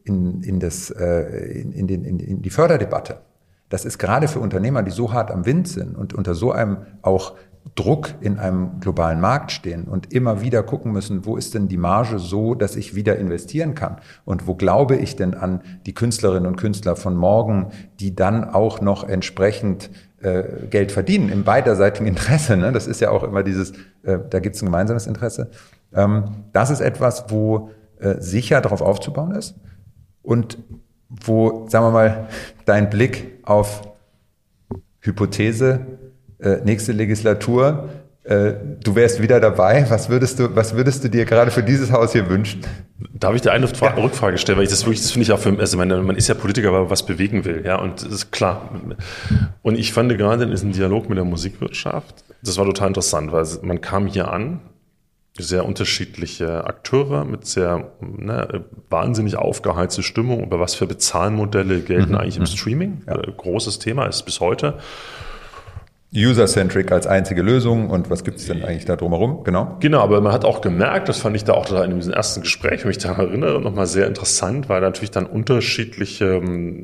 S1: die Förderdebatte. Das ist gerade für Unternehmer, die so hart am Wind sind und unter so einem auch Druck in einem globalen Markt stehen und immer wieder gucken müssen, wo ist denn die Marge so, dass ich wieder investieren kann? Und wo glaube ich denn an die Künstlerinnen und Künstler von morgen, die dann auch noch entsprechend Geld verdienen im beiderseitigen Interesse? Ne? Das ist ja auch immer dieses, da gibt es ein gemeinsames Interesse. Das ist etwas, wo sicher darauf aufzubauen ist und wo, sagen wir mal, dein Blick auf Hypothese, nächste Legislatur, du wärst wieder dabei. Was würdest du dir gerade für dieses Haus hier wünschen?
S2: Darf ich dir eine Rückfrage stellen, weil das finde ich auch also man ist ja Politiker, weil man was bewegen will, ja, und das ist klar. Und ich fand gerade in diesem Dialog mit der Musikwirtschaft, das war total interessant, weil man kam hier an, sehr unterschiedliche Akteure mit sehr wahnsinnig aufgeheizte Stimmung, über was für Bezahlmodelle gelten eigentlich im Streaming. Ja. Großes Thema ist bis heute.
S1: User-centric als einzige Lösung und was gibt es denn eigentlich da drumherum?
S2: Genau, aber man hat auch gemerkt, das fand ich da auch in diesem ersten Gespräch, wenn ich daran erinnere, nochmal sehr interessant, weil natürlich dann unterschiedliche,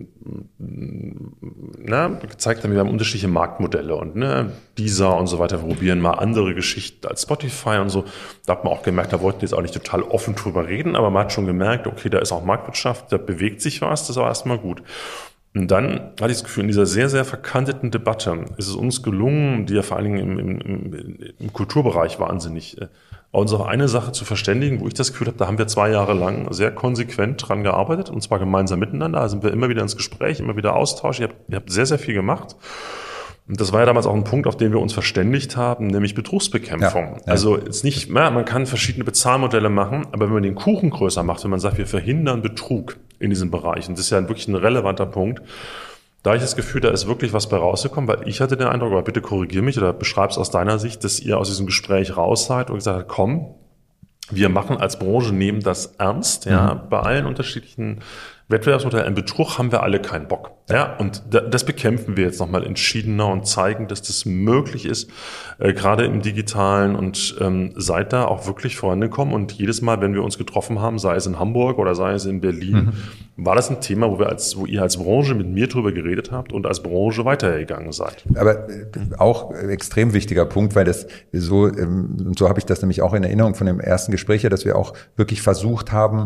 S2: gezeigt haben, wir haben unterschiedliche Marktmodelle und Deezer und so weiter, wir probieren mal andere Geschichten als Spotify und so. Da hat man auch gemerkt, da wollten die jetzt auch nicht total offen drüber reden, aber man hat schon gemerkt, okay, da ist auch Marktwirtschaft, da bewegt sich was, das war erstmal gut. Und dann hatte ich das Gefühl, in dieser sehr, sehr verkanteten Debatte ist es uns gelungen, die ja vor allen Dingen im Kulturbereich wahnsinnig, uns auf eine Sache zu verständigen, wo ich das Gefühl habe, da haben wir 2 Jahre lang sehr konsequent dran gearbeitet, und zwar gemeinsam miteinander. Da sind wir immer wieder ins Gespräch, immer wieder Austausch. Ihr habt sehr, sehr viel gemacht. Und das war ja damals auch ein Punkt, auf den wir uns verständigt haben, nämlich Betrugsbekämpfung. Ja. Also jetzt nicht, man kann verschiedene Bezahlmodelle machen, aber wenn man den Kuchen größer macht, wenn man sagt, wir verhindern Betrug in diesem Bereich, und das ist ja wirklich ein relevanter Punkt, da habe ich das Gefühl, da ist wirklich was bei rausgekommen, weil ich hatte den Eindruck, aber bitte korrigier mich oder beschreib's aus deiner Sicht, dass ihr aus diesem Gespräch raus seid und gesagt habt, komm, wir machen als Branche, nehmen das ernst, ja, bei allen unterschiedlichen Wettbewerbsmodellen. An Betrug haben wir alle keinen Bock. Ja, und das bekämpfen wir jetzt nochmal entschiedener und zeigen, dass das möglich ist, gerade im Digitalen, und seid da auch wirklich vorangekommen. Und jedes Mal, wenn wir uns getroffen haben, sei es in Hamburg oder sei es in Berlin, war das ein Thema, wo ihr als Branche mit mir drüber geredet habt und als Branche weitergegangen seid.
S1: Aber auch extrem wichtiger Punkt, weil das so habe ich das nämlich auch in Erinnerung von dem ersten Gespräch, dass wir auch wirklich versucht haben,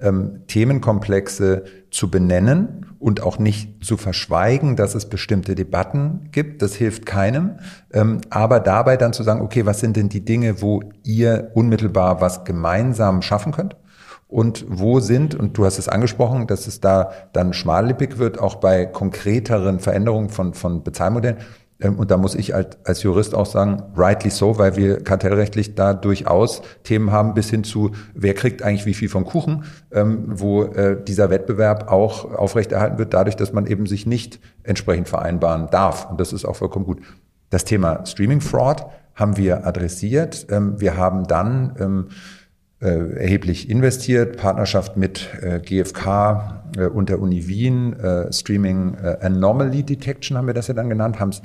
S1: Themenkomplexe zu benennen und auch nicht zu verschweigen, dass es bestimmte Debatten gibt. Das hilft keinem. Aber dabei dann zu sagen, okay, was sind denn die Dinge, wo ihr unmittelbar was gemeinsam schaffen könnt? Und wo und du hast es angesprochen, dass es da dann schmallippig wird, auch bei konkreteren Veränderungen von Bezahlmodellen. Und da muss ich als Jurist auch sagen, rightly so, weil wir kartellrechtlich da durchaus Themen haben bis hin zu, wer kriegt eigentlich wie viel vom Kuchen, wo dieser Wettbewerb auch aufrechterhalten wird, dadurch, dass man eben sich nicht entsprechend vereinbaren darf. Und das ist auch vollkommen gut. Das Thema Streaming Fraud haben wir adressiert. Wir haben dann erheblich investiert, Partnerschaft mit GfK und der Uni Wien, Streaming Anomaly Detection haben wir das ja dann genannt, haben es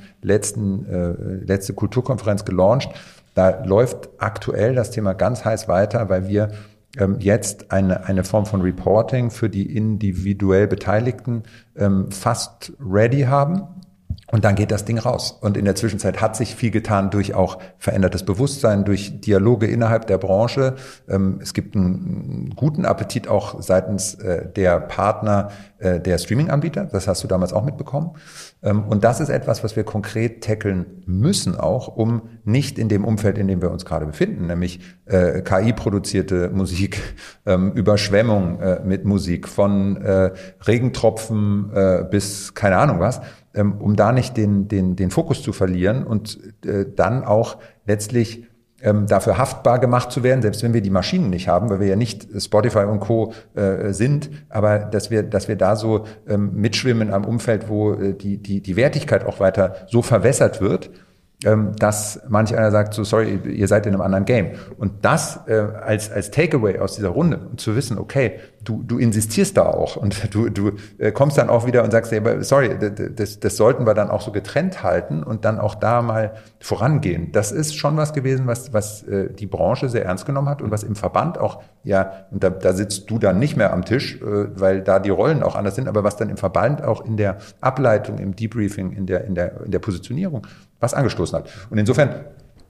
S1: letzte Kulturkonferenz gelauncht. Da läuft aktuell das Thema ganz heiß weiter, weil wir jetzt eine Form von Reporting für die individuell Beteiligten fast ready haben. Und dann geht das Ding raus. Und in der Zwischenzeit hat sich viel getan durch auch verändertes Bewusstsein, durch Dialoge innerhalb der Branche. Es gibt einen guten Appetit auch seitens der Partner der Streaming-Anbieter. Das hast du damals auch mitbekommen. Und das ist etwas, was wir konkret tackeln müssen auch, um nicht in dem Umfeld, in dem wir uns gerade befinden, nämlich KI-produzierte Musik, Überschwemmung mit Musik, von Regentropfen bis keine Ahnung was, um da nicht den Fokus zu verlieren und dann auch letztlich dafür haftbar gemacht zu werden, selbst wenn wir die Maschinen nicht haben, weil wir ja nicht Spotify und Co. sind, aber dass wir da so mitschwimmen in einem Umfeld, wo die Wertigkeit auch weiter so verwässert wird, dass manch einer sagt, so sorry, ihr seid in einem anderen Game. Und das als Takeaway aus dieser Runde, und zu wissen, okay, du insistierst da auch und du kommst dann auch wieder und sagst, sorry, das sollten wir dann auch so getrennt halten und dann auch da mal vorangehen. Das ist schon was gewesen, was die Branche sehr ernst genommen hat und was im Verband auch, ja, und da sitzt du dann nicht mehr am Tisch, weil da die Rollen auch anders sind, aber was dann im Verband auch in der Ableitung, im Debriefing, in der Positionierung was angestoßen hat. Und insofern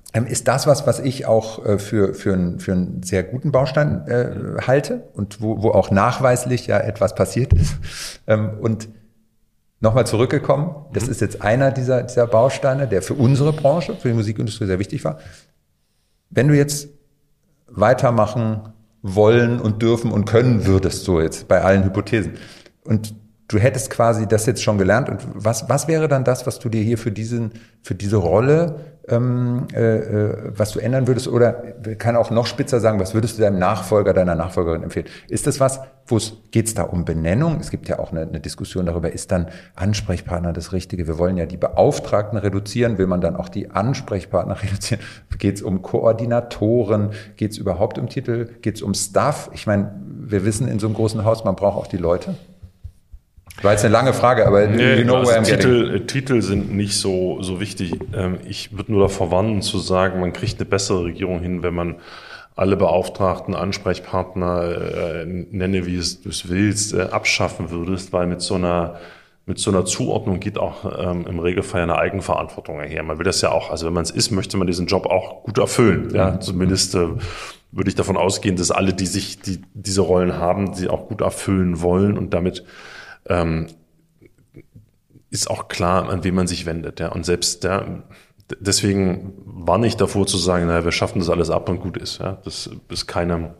S1: ist das was ich auch für einen sehr guten Baustein halte und wo auch nachweislich ja etwas passiert ist. Und nochmal zurückgekommen, das ist jetzt einer dieser Bausteine, der für unsere Branche, für die Musikindustrie sehr wichtig war. Wenn du jetzt weitermachen wollen und dürfen und können würdest, so jetzt bei allen Hypothesen, und du hättest quasi das jetzt schon gelernt, und was wäre dann das, was du dir hier für diese Rolle was du ändern würdest, oder kann auch noch spitzer sagen, was würdest du deinem Nachfolger, deiner Nachfolgerin empfehlen? Ist das was, geht's da um Benennung? Es gibt ja auch eine Diskussion darüber, ist dann Ansprechpartner das Richtige? Wir wollen ja die Beauftragten reduzieren, will man dann auch die Ansprechpartner reduzieren? Geht's um Koordinatoren? Geht's überhaupt um Titel? Geht's um Staff? Ich meine, wir wissen in so einem großen Haus, man braucht auch die Leute. War jetzt eine lange Frage, aber
S2: you know where I'm getting. Titel sind nicht so wichtig. Ich würde nur davor warnen zu sagen, man kriegt eine bessere Regierung hin, wenn man alle Beauftragten, Ansprechpartner, nenne wie es du willst, abschaffen würdest, weil mit so einer Zuordnung geht auch im Regelfall eine Eigenverantwortung her. Man will das ja auch, also wenn man es ist, möchte man diesen Job auch gut erfüllen. Ja, zumindest würde ich davon ausgehen, dass alle, die diese Rollen haben, sie auch gut erfüllen wollen, und damit ist auch klar, an wen man sich wendet. Ja. Und selbst deswegen warne ich davor zu sagen, naja, wir schaffen das alles ab und gut ist. Ja. Das ist keine,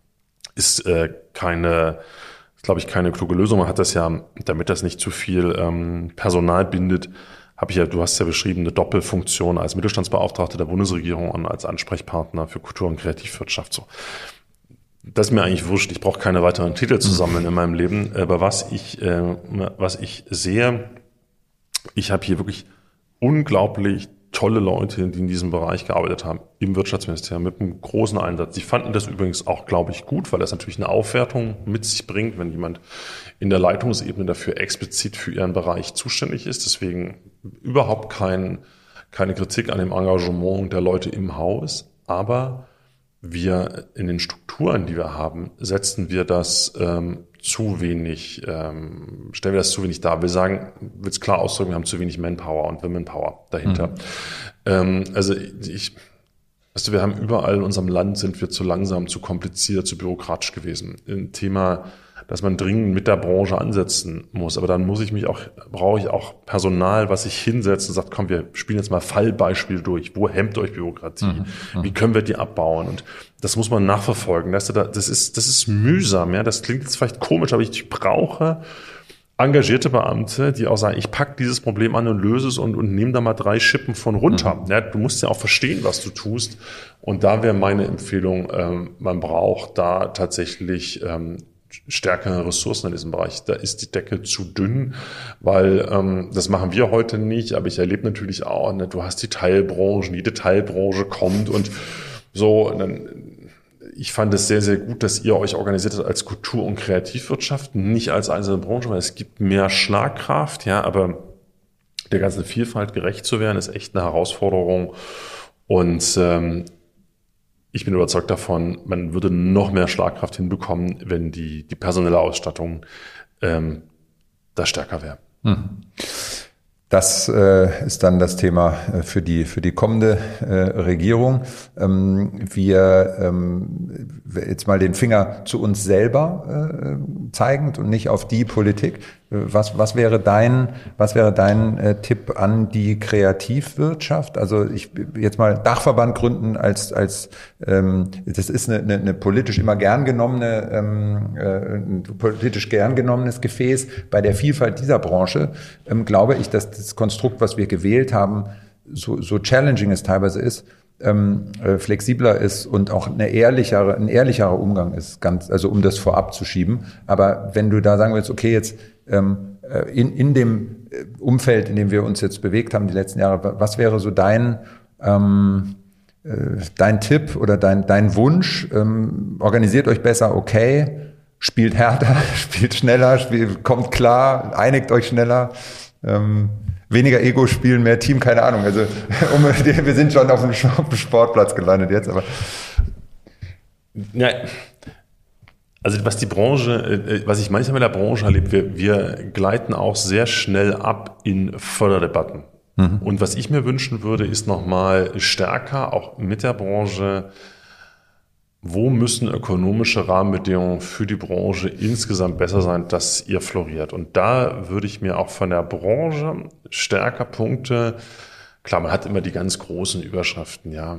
S2: glaube ich, keine kluge Lösung. Man hat das ja, damit das nicht zu viel Personal bindet, du hast ja beschrieben, eine Doppelfunktion als Mittelstandsbeauftragter der Bundesregierung und als Ansprechpartner für Kultur- und Kreativwirtschaft. So. Das ist mir eigentlich wurscht. Ich brauche keine weiteren Titel zu sammeln in meinem Leben. Aber was ich sehe, ich habe hier wirklich unglaublich tolle Leute, die in diesem Bereich gearbeitet haben, im Wirtschaftsministerium mit einem großen Einsatz. Die fanden das übrigens auch, glaube ich, gut, weil das natürlich eine Aufwertung mit sich bringt, wenn jemand in der Leitungsebene dafür explizit für ihren Bereich zuständig ist. Deswegen überhaupt keine Kritik an dem Engagement der Leute im Haus. Aber wir in den Strukturen, die wir haben, setzen wir das zu wenig, stellen wir das zu wenig dar. Wir sagen, will es klar ausdrücken, wir haben zu wenig Manpower und Womenpower dahinter. Wir haben überall in unserem Land, sind wir zu langsam, zu kompliziert, zu bürokratisch gewesen. Ein Thema, dass man dringend mit der Branche ansetzen muss. Aber dann brauche ich auch Personal, was sich hinsetzt und sagt, komm, wir spielen jetzt mal Fallbeispiel durch. Wo hemmt euch Bürokratie? Wie können wir die abbauen? Und das muss man nachverfolgen. Das ist mühsam. Ja, das klingt jetzt vielleicht komisch, aber ich brauche engagierte Beamte, die auch sagen, ich packe dieses Problem an und löse es und nehme da mal 3 Schippen von runter. Ja, du musst ja auch verstehen, was du tust. Und da wäre meine Empfehlung, man braucht da tatsächlich stärkere Ressourcen in diesem Bereich. Da ist die Decke zu dünn, weil das machen wir heute nicht, aber ich erlebe natürlich auch, du hast die Teilbranchen, jede Teilbranche kommt und so. Und dann, ich fand es sehr, sehr gut, dass ihr euch organisiert habt als Kultur- und Kreativwirtschaft, nicht als einzelne Branche, weil es gibt mehr Schlagkraft, ja, aber der ganzen Vielfalt gerecht zu werden, ist echt eine Herausforderung. Und ich bin überzeugt davon, man würde noch mehr Schlagkraft hinbekommen, wenn die personelle Ausstattung da stärker wäre.
S1: Das ist dann das Thema für die kommende Regierung. Wir jetzt mal den Finger zu uns selber zeigend und nicht auf die Politik. Was wäre dein Tipp an die Kreativwirtschaft? Also ich jetzt mal Dachverband gründen als das ist eine politisch immer gern genommene politisch gern genommenes Gefäß. Bei der Vielfalt dieser Branche glaube ich, dass das Konstrukt, was wir gewählt haben, so challenging es teilweise ist, flexibler ist und auch ein ehrlicherer Umgang ist, also um das vorab zu schieben. Aber wenn du da sagen willst, okay, jetzt in dem Umfeld, in dem wir uns jetzt bewegt haben die letzten Jahre, was wäre so dein Tipp oder dein Wunsch? Organisiert euch besser, okay, spielt härter, spielt schneller, kommt klar, einigt euch schneller. Weniger Ego spielen, mehr Team, keine Ahnung. Also wir sind schon auf dem Sportplatz gelandet jetzt, aber
S2: ja, also was ich manchmal in der Branche erlebe, wir gleiten auch sehr schnell ab in Förderdebatten. Und was ich mir wünschen würde, ist nochmal stärker, auch mit der Branche, wo müssen ökonomische Rahmenbedingungen für die Branche insgesamt besser sein, dass ihr floriert. Und da würde ich mir auch von der Branche stärker Punkte, klar, man hat immer die ganz großen Überschriften, ja,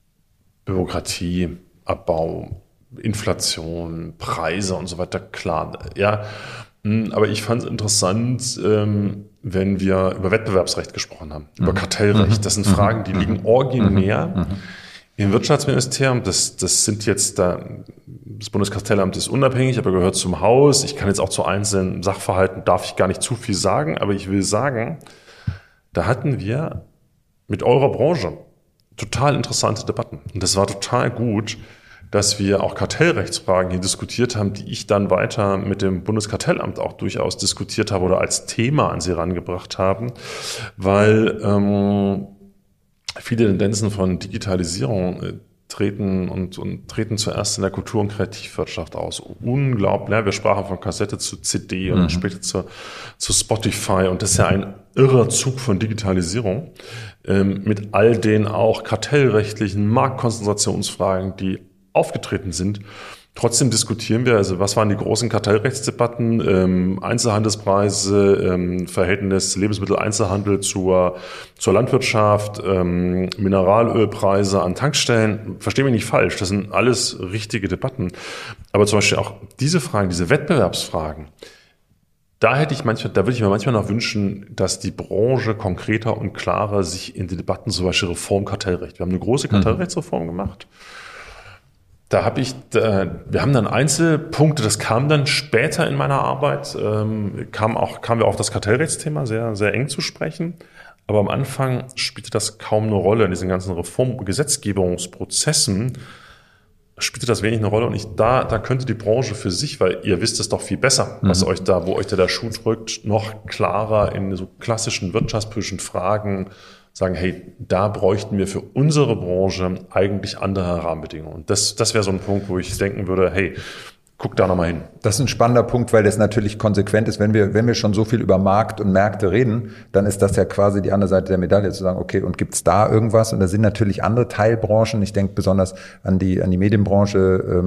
S2: Bürokratie, Abbau, Inflation, Preise und so weiter, klar, ja. Aber ich fand es interessant, wenn wir über Wettbewerbsrecht gesprochen haben, über Kartellrecht. Das sind Fragen, die liegen originär im Wirtschaftsministerium. Das sind jetzt das Bundeskartellamt ist unabhängig, aber gehört zum Haus. Ich kann jetzt auch zu einzelnen Sachverhalten, darf ich gar nicht zu viel sagen, aber ich will sagen, da hatten wir mit eurer Branche total interessante Debatten. Und das war total gut, dass wir auch Kartellrechtsfragen hier diskutiert haben, die ich dann weiter mit dem Bundeskartellamt auch durchaus diskutiert habe oder als Thema an sie herangebracht haben, weil viele Tendenzen von Digitalisierung treten zuerst in der Kultur- und Kreativwirtschaft aus. Unglaublich. Ja, wir sprachen von Kassette zu CD und später zu Spotify. Und das ist ja ein irrer Zug von Digitalisierung mit all den auch kartellrechtlichen Marktkonzentrationsfragen, die aufgetreten sind. Trotzdem diskutieren wir, also was waren die großen Kartellrechtsdebatten, Einzelhandelspreise, Verhältnis Lebensmitteleinzelhandel zur Landwirtschaft, Mineralölpreise an Tankstellen. Versteh mich nicht falsch, das sind alles richtige Debatten. Aber zum Beispiel auch diese Fragen, diese Wettbewerbsfragen, da würde ich mir manchmal noch wünschen, dass die Branche konkreter und klarer sich in die Debatten, zum Beispiel Reform Kartellrecht. Wir haben eine große Kartellrechtsreform gemacht. Wir haben dann Einzelpunkte, das kam dann später in meiner Arbeit, kamen wir auf das Kartellrechtsthema sehr, sehr eng zu sprechen. Aber am Anfang spielte das kaum eine Rolle in diesen ganzen Gesetzgebungsprozessen, spielte das wenig eine Rolle. Und da könnte die Branche für sich, weil ihr wisst es doch viel besser, wo euch da der Schuh drückt, noch klarer in so klassischen wirtschaftspolitischen Fragen sagen, hey, da bräuchten wir für unsere Branche eigentlich andere Rahmenbedingungen. Und das wäre so ein Punkt, wo ich denken würde, hey, guck da nochmal hin.
S1: Das ist ein spannender Punkt, weil das natürlich konsequent ist. Wenn wir schon so viel über Markt und Märkte reden, dann ist das ja quasi die andere Seite der Medaille, zu sagen, okay, und gibt's da irgendwas? Und da sind natürlich andere Teilbranchen. Ich denke besonders an die Medienbranche,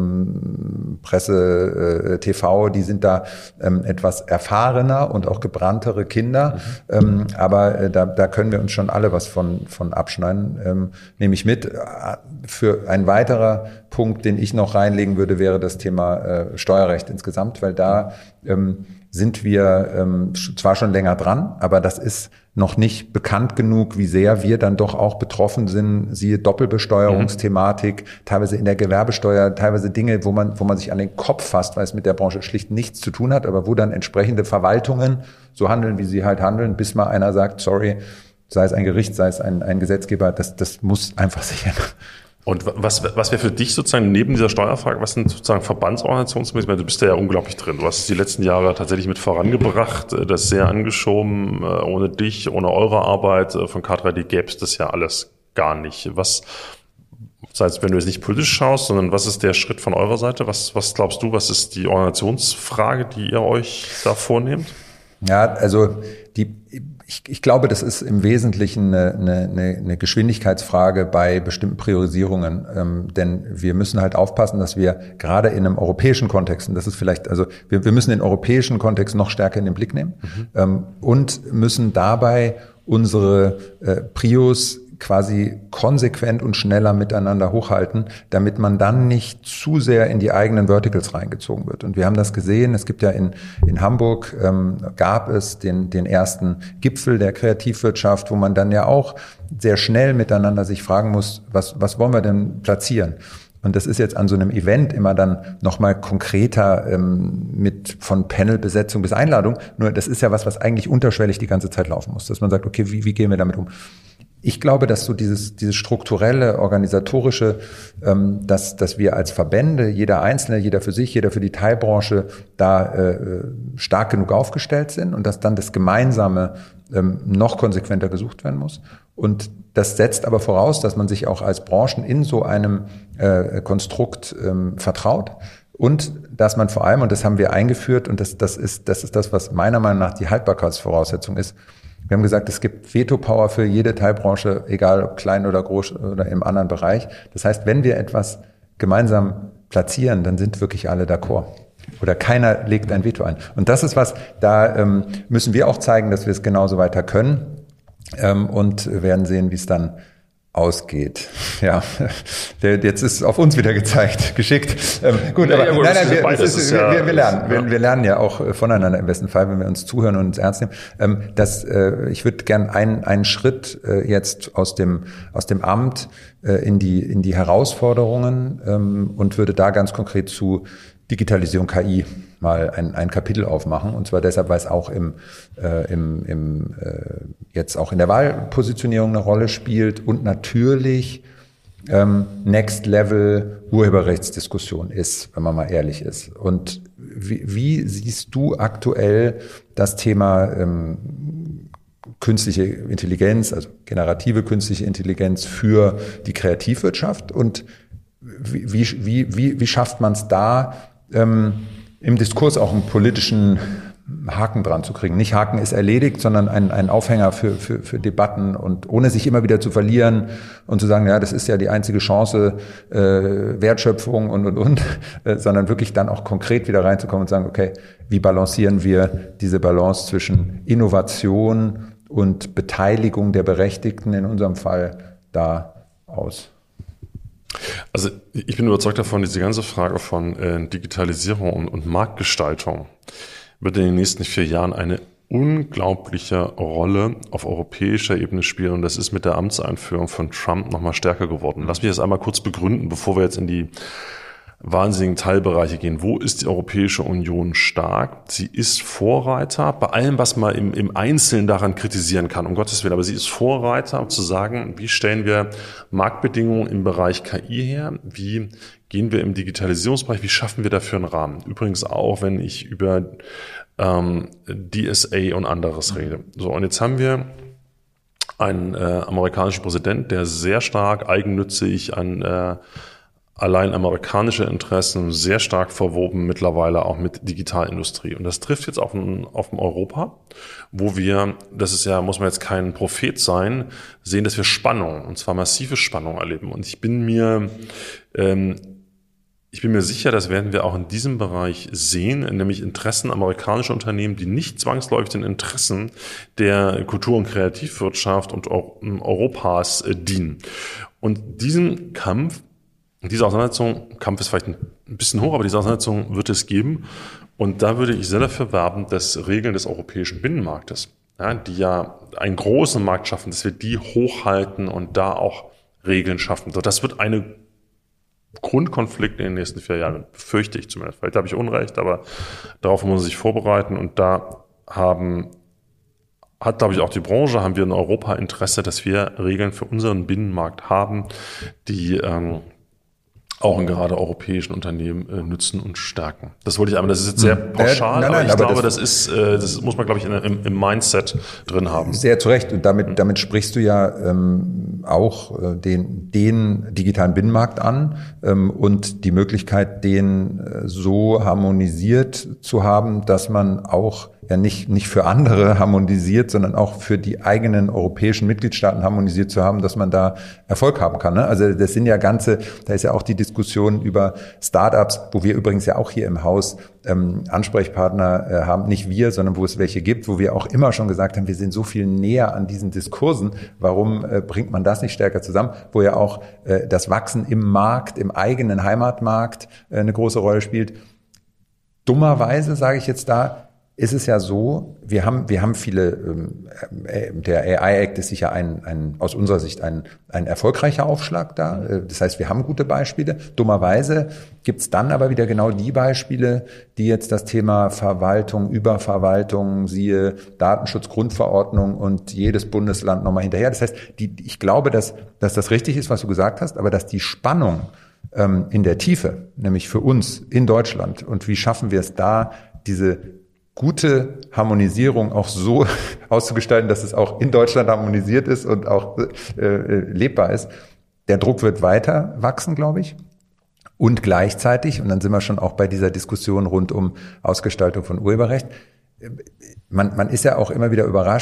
S1: Presse, TV, die sind da etwas erfahrener und auch gebranntere Kinder. Aber da können wir uns schon alle was von abschneiden. Nehme ich mit. Für ein weiterer Punkt, den ich noch reinlegen würde, wäre das Thema Steuerrecht insgesamt, weil da sind wir zwar schon länger dran, aber das ist noch nicht bekannt genug, wie sehr wir dann doch auch betroffen sind, siehe Doppelbesteuerungsthematik, teilweise in der Gewerbesteuer, teilweise Dinge, wo man sich an den Kopf fasst, weil es mit der Branche schlicht nichts zu tun hat, aber wo dann entsprechende Verwaltungen so handeln, wie sie halt handeln, bis mal einer sagt, sorry, sei es ein Gericht, sei es ein Gesetzgeber, das muss einfach sich ändern.
S2: Und was wäre für dich sozusagen neben dieser Steuerfrage, was sind sozusagen verbandsorganisationsmäßig? Du bist ja unglaublich drin. Du hast es die letzten Jahre tatsächlich mit vorangebracht, das sehr angeschoben. Ohne dich, ohne eure Arbeit von K3D gäbe es das ja alles gar nicht. Das heißt, wenn du jetzt nicht politisch schaust, sondern was ist der Schritt von eurer Seite? Was glaubst du, was ist die Organisationsfrage, die ihr euch da vornehmt?
S1: Ja, also ich glaube, das ist im Wesentlichen eine Geschwindigkeitsfrage bei bestimmten Priorisierungen, denn wir müssen halt aufpassen, dass wir gerade in einem europäischen Kontext, und das ist vielleicht, also wir müssen den europäischen Kontext noch stärker in den Blick nehmen und müssen dabei unsere Prios quasi konsequent und schneller miteinander hochhalten, damit man dann nicht zu sehr in die eigenen Verticals reingezogen wird. Und wir haben das gesehen, es gibt ja in Hamburg, gab es den ersten Gipfel der Kreativwirtschaft, wo man dann ja auch sehr schnell miteinander sich fragen muss, was wollen wir denn platzieren? Und das ist jetzt an so einem Event immer dann nochmal konkreter mit von Panelbesetzung bis Einladung. Nur das ist ja was eigentlich unterschwellig die ganze Zeit laufen muss, dass man sagt, okay, wie gehen wir damit um? Ich glaube, dass so dieses strukturelle, organisatorische, dass wir als Verbände, jeder Einzelne, jeder für sich, jeder für die Teilbranche da stark genug aufgestellt sind und dass dann das Gemeinsame noch konsequenter gesucht werden muss. Und das setzt aber voraus, dass man sich auch als Branchen in so einem Konstrukt vertraut. Und dass man vor allem, und das haben wir eingeführt, und das ist das, was meiner Meinung nach die Haltbarkeitsvoraussetzung ist, Wir haben gesagt, es gibt Veto-Power für jede Teilbranche, egal ob klein oder groß oder im anderen Bereich. Das heißt, wenn wir etwas gemeinsam platzieren, dann sind wirklich alle d'accord. Oder keiner legt ein Veto ein. Und das ist was, da müssen wir auch zeigen, dass wir es genauso weiter können und werden sehen, wie es dann ausgeht. Ja, jetzt ist auf uns wieder gezeigt, geschickt. Gut, aber wir lernen ja auch voneinander im besten Fall, wenn wir uns zuhören und uns ernst nehmen. Ich würde gern einen Schritt jetzt aus dem Amt in die Herausforderungen und würde da ganz konkret zu Digitalisierung, KI mal ein Kapitel aufmachen. Und zwar deshalb, weil es auch jetzt auch in der Wahlpositionierung eine Rolle spielt und natürlich Next Level Urheberrechtsdiskussion ist, wenn man mal ehrlich ist. Und wie siehst du aktuell das Thema künstliche Intelligenz, also generative künstliche Intelligenz für die Kreativwirtschaft? Und wie schafft man es da, im Diskurs auch einen politischen Haken dran zu kriegen? Nicht Haken ist erledigt, sondern ein Aufhänger für Debatten und ohne sich immer wieder zu verlieren und zu sagen, ja, das ist ja die einzige Chance, Wertschöpfung und, sondern wirklich dann auch konkret wieder reinzukommen und sagen, okay, wie balancieren wir diese Balance zwischen Innovation und Beteiligung der Berechtigten in unserem Fall da aus?
S2: Also ich bin überzeugt davon, diese ganze Frage von Digitalisierung und Marktgestaltung wird in den nächsten 4 Jahren eine unglaubliche Rolle auf europäischer Ebene spielen. Und das ist mit der Amtseinführung von Trump nochmal stärker geworden. Lass mich das einmal kurz begründen, bevor wir jetzt in die wahnsinnigen Teilbereiche gehen. Wo ist die Europäische Union stark? Sie ist Vorreiter bei allem, was man im Einzelnen daran kritisieren kann, um Gottes Willen. Aber sie ist Vorreiter, um zu sagen, wie stellen wir Marktbedingungen im Bereich KI her? Wie gehen wir im Digitalisierungsbereich? Wie schaffen wir dafür einen Rahmen? Übrigens auch, wenn ich über DSA und anderes rede. So, und jetzt haben wir einen amerikanischen Präsident, der sehr stark eigennützig an allein amerikanische Interessen sehr stark verwoben mittlerweile auch mit Digitalindustrie. Und das trifft jetzt auf Europa, wo wir, das ist ja, muss man jetzt kein Prophet sein, sehen, dass wir Spannung, und zwar massive Spannung erleben. Und ich bin mir sicher, das werden wir auch in diesem Bereich sehen, nämlich Interessen amerikanischer Unternehmen, die nicht zwangsläufig den Interessen der Kultur- und Kreativwirtschaft und Europas dienen. Und diesen Kampf, diese Auseinandersetzung, Kampf ist vielleicht ein bisschen hoch, aber diese Auseinandersetzung wird es geben. Und da würde ich sehr dafür werben, dass Regeln des europäischen Binnenmarktes, ja, die ja einen großen Markt schaffen, dass wir die hochhalten und da auch Regeln schaffen. So, das wird eine Grundkonflikt in den nächsten 4 Jahren, befürchte ich zumindest. Vielleicht habe ich Unrecht, aber darauf muss man sich vorbereiten. Und da hat, glaube ich, auch die Branche, haben wir in Europa Interesse, dass wir Regeln für unseren Binnenmarkt haben, die auch in gerade europäischen Unternehmen nützen und stärken. Das wollte ich einmal, das ist jetzt sehr pauschal, aber ich glaube, das muss man, glaube ich, im Mindset drin haben.
S1: Sehr zu Recht. Und damit sprichst du ja auch den digitalen Binnenmarkt an und die Möglichkeit, den so harmonisiert zu haben, dass man auch ja nicht für andere harmonisiert, sondern auch für die eigenen europäischen Mitgliedstaaten harmonisiert zu haben, dass man da Erfolg haben kann. Ne? Also das sind ja da ist ja auch die Diskussion über Startups, wo wir übrigens ja auch hier im Haus Ansprechpartner haben, nicht wir, sondern wo es welche gibt, wo wir auch immer schon gesagt haben, wir sind so viel näher an diesen Diskursen, warum bringt man das nicht stärker zusammen, wo ja auch das Wachsen im Markt, im eigenen Heimatmarkt eine große Rolle spielt. Dummerweise, sage ich jetzt da, ist es ja so, wir haben viele, der AI Act ist sicher aus unserer Sicht ein erfolgreicher Aufschlag da. Das heißt, wir haben gute Beispiele. Dummerweise gibt's dann aber wieder genau die Beispiele, die jetzt das Thema Verwaltung, Überverwaltung, siehe Datenschutzgrundverordnung und jedes Bundesland nochmal hinterher. Das heißt, ich glaube, dass das richtig ist, was du gesagt hast, aber dass die Spannung in der Tiefe, nämlich für uns in Deutschland, und wie schaffen wir es da, diese gute Harmonisierung auch so auszugestalten, dass es auch in Deutschland harmonisiert ist und auch lebbar ist. Der Druck wird weiter wachsen, glaube ich. Und gleichzeitig, und dann sind wir schon auch bei dieser Diskussion rund um Ausgestaltung von Urheberrecht, man ist ja auch immer wieder überrascht,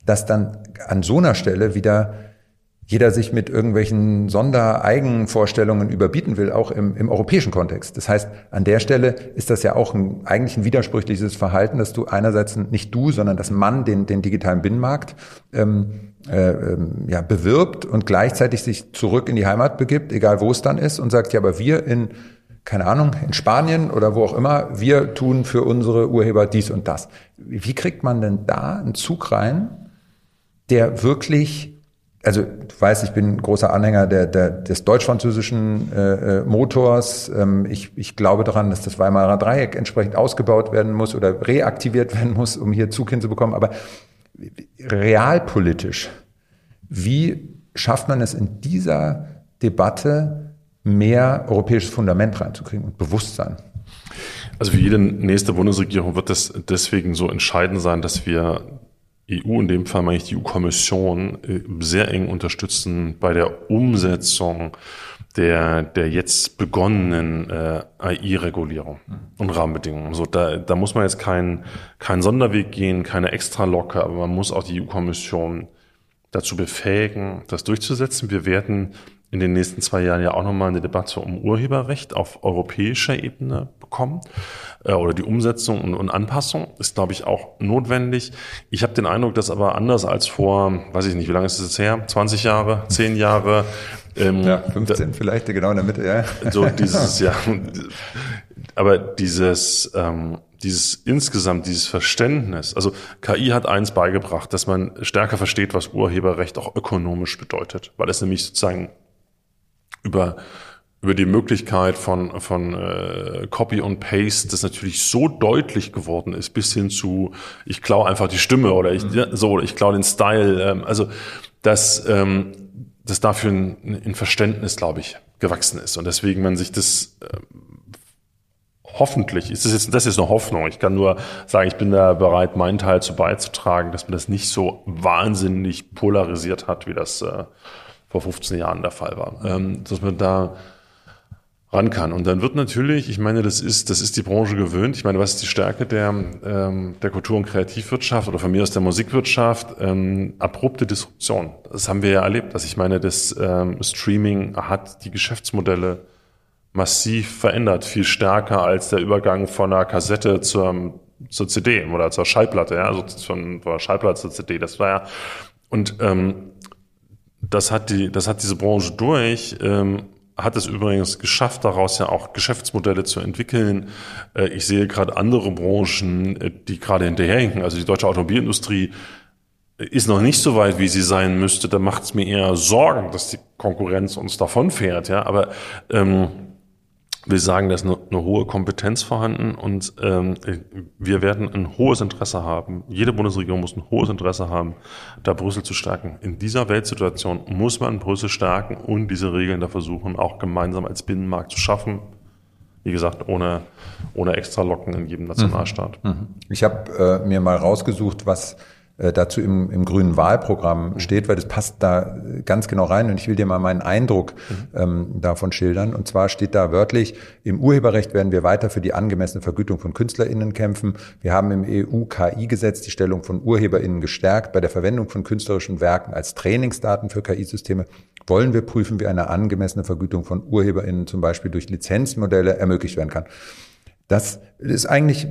S1: dass dann an so einer Stelle wieder jeder sich mit irgendwelchen Sondereigenvorstellungen überbieten will, auch im europäischen Kontext. Das heißt, an der Stelle ist das ja auch eigentlich ein widersprüchliches Verhalten, dass du einerseits nicht du, sondern dass man den digitalen Binnenmarkt bewirbt und gleichzeitig sich zurück in die Heimat begibt, egal wo es dann ist, und sagt, ja, aber wir keine Ahnung, in Spanien oder wo auch immer, wir tun für unsere Urheber dies und das. Wie kriegt man denn da einen Zug rein, der wirklich, also du weißt, ich bin großer Anhänger des deutsch-französischen Motors. Ich glaube daran, dass das Weimarer Dreieck entsprechend ausgebaut werden muss oder reaktiviert werden muss, um hier Zug hinzubekommen. Aber realpolitisch, wie schafft man es in dieser Debatte, mehr europäisches Fundament reinzukriegen und Bewusstsein?
S2: Also für jede nächste Bundesregierung wird es deswegen so entscheidend sein, dass wir EU, in dem Fall meine ich die EU-Kommission, sehr eng unterstützen bei der Umsetzung der jetzt begonnenen AI-Regulierung und Rahmenbedingungen. So, da muss man jetzt keinen Sonderweg gehen, keine Extralocke, aber man muss auch die EU-Kommission dazu befähigen, das durchzusetzen. Wir werden in den nächsten 2 Jahren ja auch nochmal eine Debatte um Urheberrecht auf europäischer Ebene bekommen. Oder die Umsetzung und Anpassung ist, glaube ich, auch notwendig. Ich habe den Eindruck, dass aber anders als vor, weiß ich nicht, wie lange ist es jetzt her? 20 Jahre, 10 Jahre?
S1: 15 vielleicht, genau in der Mitte, ja.
S2: So dieses, ja. Aber dieses insgesamt, dieses Verständnis, also KI hat eins beigebracht, dass man stärker versteht, was Urheberrecht auch ökonomisch bedeutet, weil es nämlich sozusagen über die Möglichkeit von Copy und Paste, das natürlich so deutlich geworden ist, bis hin zu, ich klaue einfach die Stimme oder ich klaue den Style, also dass dafür ein Verständnis, glaube ich, gewachsen ist und deswegen man sich das hoffentlich, das ist eine Hoffnung. Ich kann nur sagen, ich bin da bereit, meinen Teil zu beizutragen, dass man das nicht so wahnsinnig polarisiert hat, wie das vor 15 Jahren der Fall war. Dass man da ran kann. Und dann wird natürlich, ich meine, das ist die Branche gewöhnt. Ich meine, was ist die Stärke der Kultur- und Kreativwirtschaft oder von mir aus der Musikwirtschaft? Abrupte Disruption. Das haben wir ja erlebt. Also ich meine, das Streaming hat die Geschäftsmodelle massiv verändert, viel stärker als der Übergang von einer Kassette zur CD oder zur Schallplatte, ja, also von Schallplatte zur CD. Das war ja, und das hat diese Branche durch, hat es übrigens geschafft, daraus ja auch Geschäftsmodelle zu entwickeln. Ich sehe gerade andere Branchen, die gerade hinterherhinken. Also die deutsche Automobilindustrie ist noch nicht so weit, wie sie sein müsste. Da macht es mir eher Sorgen, dass die Konkurrenz uns davonfährt. Ja, aber will sagen, da ist eine hohe Kompetenz vorhanden und wir werden ein hohes Interesse haben. Jede Bundesregierung muss ein hohes Interesse haben, da Brüssel zu stärken. In dieser Weltsituation muss man Brüssel stärken und diese Regeln da versuchen, auch gemeinsam als Binnenmarkt zu schaffen. Wie gesagt, ohne Extralocken in jedem Nationalstaat.
S1: Ich habe mir mal rausgesucht, was dazu im grünen Wahlprogramm steht, weil das passt da ganz genau rein und ich will dir mal meinen Eindruck davon schildern. Und zwar steht da wörtlich, im Urheberrecht werden wir weiter für die angemessene Vergütung von KünstlerInnen kämpfen. Wir haben im EU-KI-Gesetz die Stellung von UrheberInnen gestärkt. Bei der Verwendung von künstlerischen Werken als Trainingsdaten für KI-Systeme wollen wir prüfen, wie eine angemessene Vergütung von UrheberInnen zum Beispiel durch Lizenzmodelle ermöglicht werden kann. Das ist eigentlich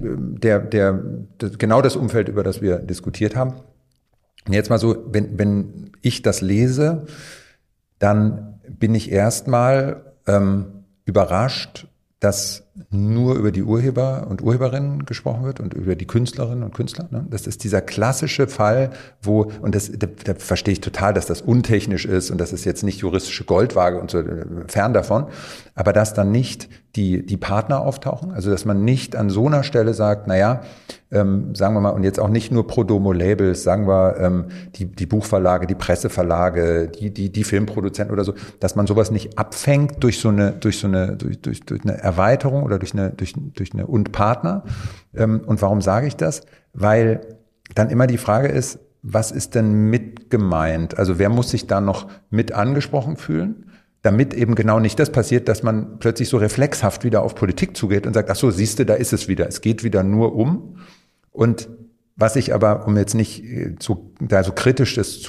S1: genau das Umfeld, über das wir diskutiert haben. Und jetzt mal so, wenn ich das lese, dann bin ich erstmal überrascht, dass nur über die Urheber und Urheberinnen gesprochen wird und über die Künstlerinnen und Künstler. Ne? Das ist dieser klassische Fall, da verstehe ich total, dass das untechnisch ist und das ist jetzt nicht juristische Goldwaage und so, fern davon, aber dass dann nicht die Partner auftauchen, also dass man nicht an so einer Stelle sagt, sagen wir mal, und jetzt auch nicht nur Pro-Domo-Labels, sagen wir die Buchverlage, die Presseverlage, die Filmproduzenten oder so, dass man sowas nicht abfängt durch eine Erweiterung oder durch eine und Partner. Und warum sage ich das? Weil dann immer die Frage ist, was ist denn mit gemeint? Also wer muss sich da noch mit angesprochen fühlen? Damit eben genau nicht das passiert, dass man plötzlich so reflexhaft wieder auf Politik zugeht und sagt, ach so, siehste, da ist es wieder. Es geht wieder nur um. Und Was ich aber, um jetzt nicht da so kritisch das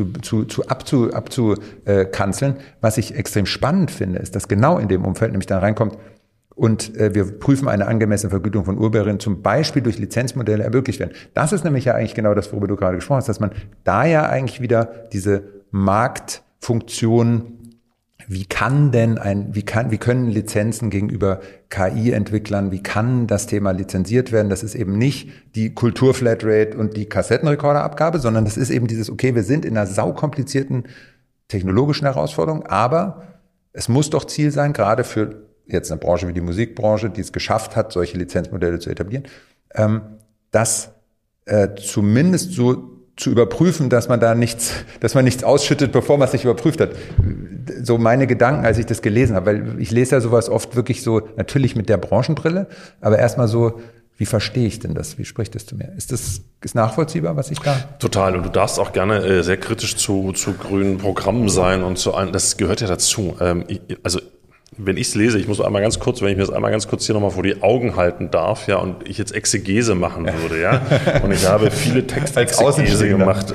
S1: abzukanzeln, was ich extrem spannend finde, ist, dass genau in dem Umfeld nämlich dann reinkommt und wir prüfen eine angemessene Vergütung von Urheberinnen zum Beispiel durch Lizenzmodelle ermöglicht werden. Das ist nämlich ja eigentlich genau das, worüber du gerade gesprochen hast, dass man da ja eigentlich wieder diese Marktfunktion, wie können Lizenzen gegenüber KI-Entwicklern, wie kann das Thema lizenziert werden? Das ist eben nicht die Kulturflatrate und die Kassettenrekorderabgabe, sondern das ist eben dieses, okay, wir sind in einer saukomplizierten technologischen Herausforderung, aber es muss doch Ziel sein, gerade für jetzt eine Branche wie die Musikbranche, die es geschafft hat, solche Lizenzmodelle zu etablieren, das zumindest so zu überprüfen, dass man nichts ausschüttet, bevor man es nicht überprüft hat. So meine Gedanken, als ich das gelesen habe, weil ich lese ja sowas oft wirklich so, natürlich mit der Branchenbrille, aber erstmal so, wie verstehe ich denn das? Wie spricht das zu mir? Ist nachvollziehbar, was ich da?
S2: Total. Und du darfst auch gerne sehr kritisch zu grünen Programmen sein und zu allen, das gehört ja dazu. Wenn ich es lese, wenn ich mir das einmal ganz kurz hier nochmal vor die Augen halten darf, ja, und ich jetzt Exegese machen würde, ja, und ich habe viele Textexegese gemacht.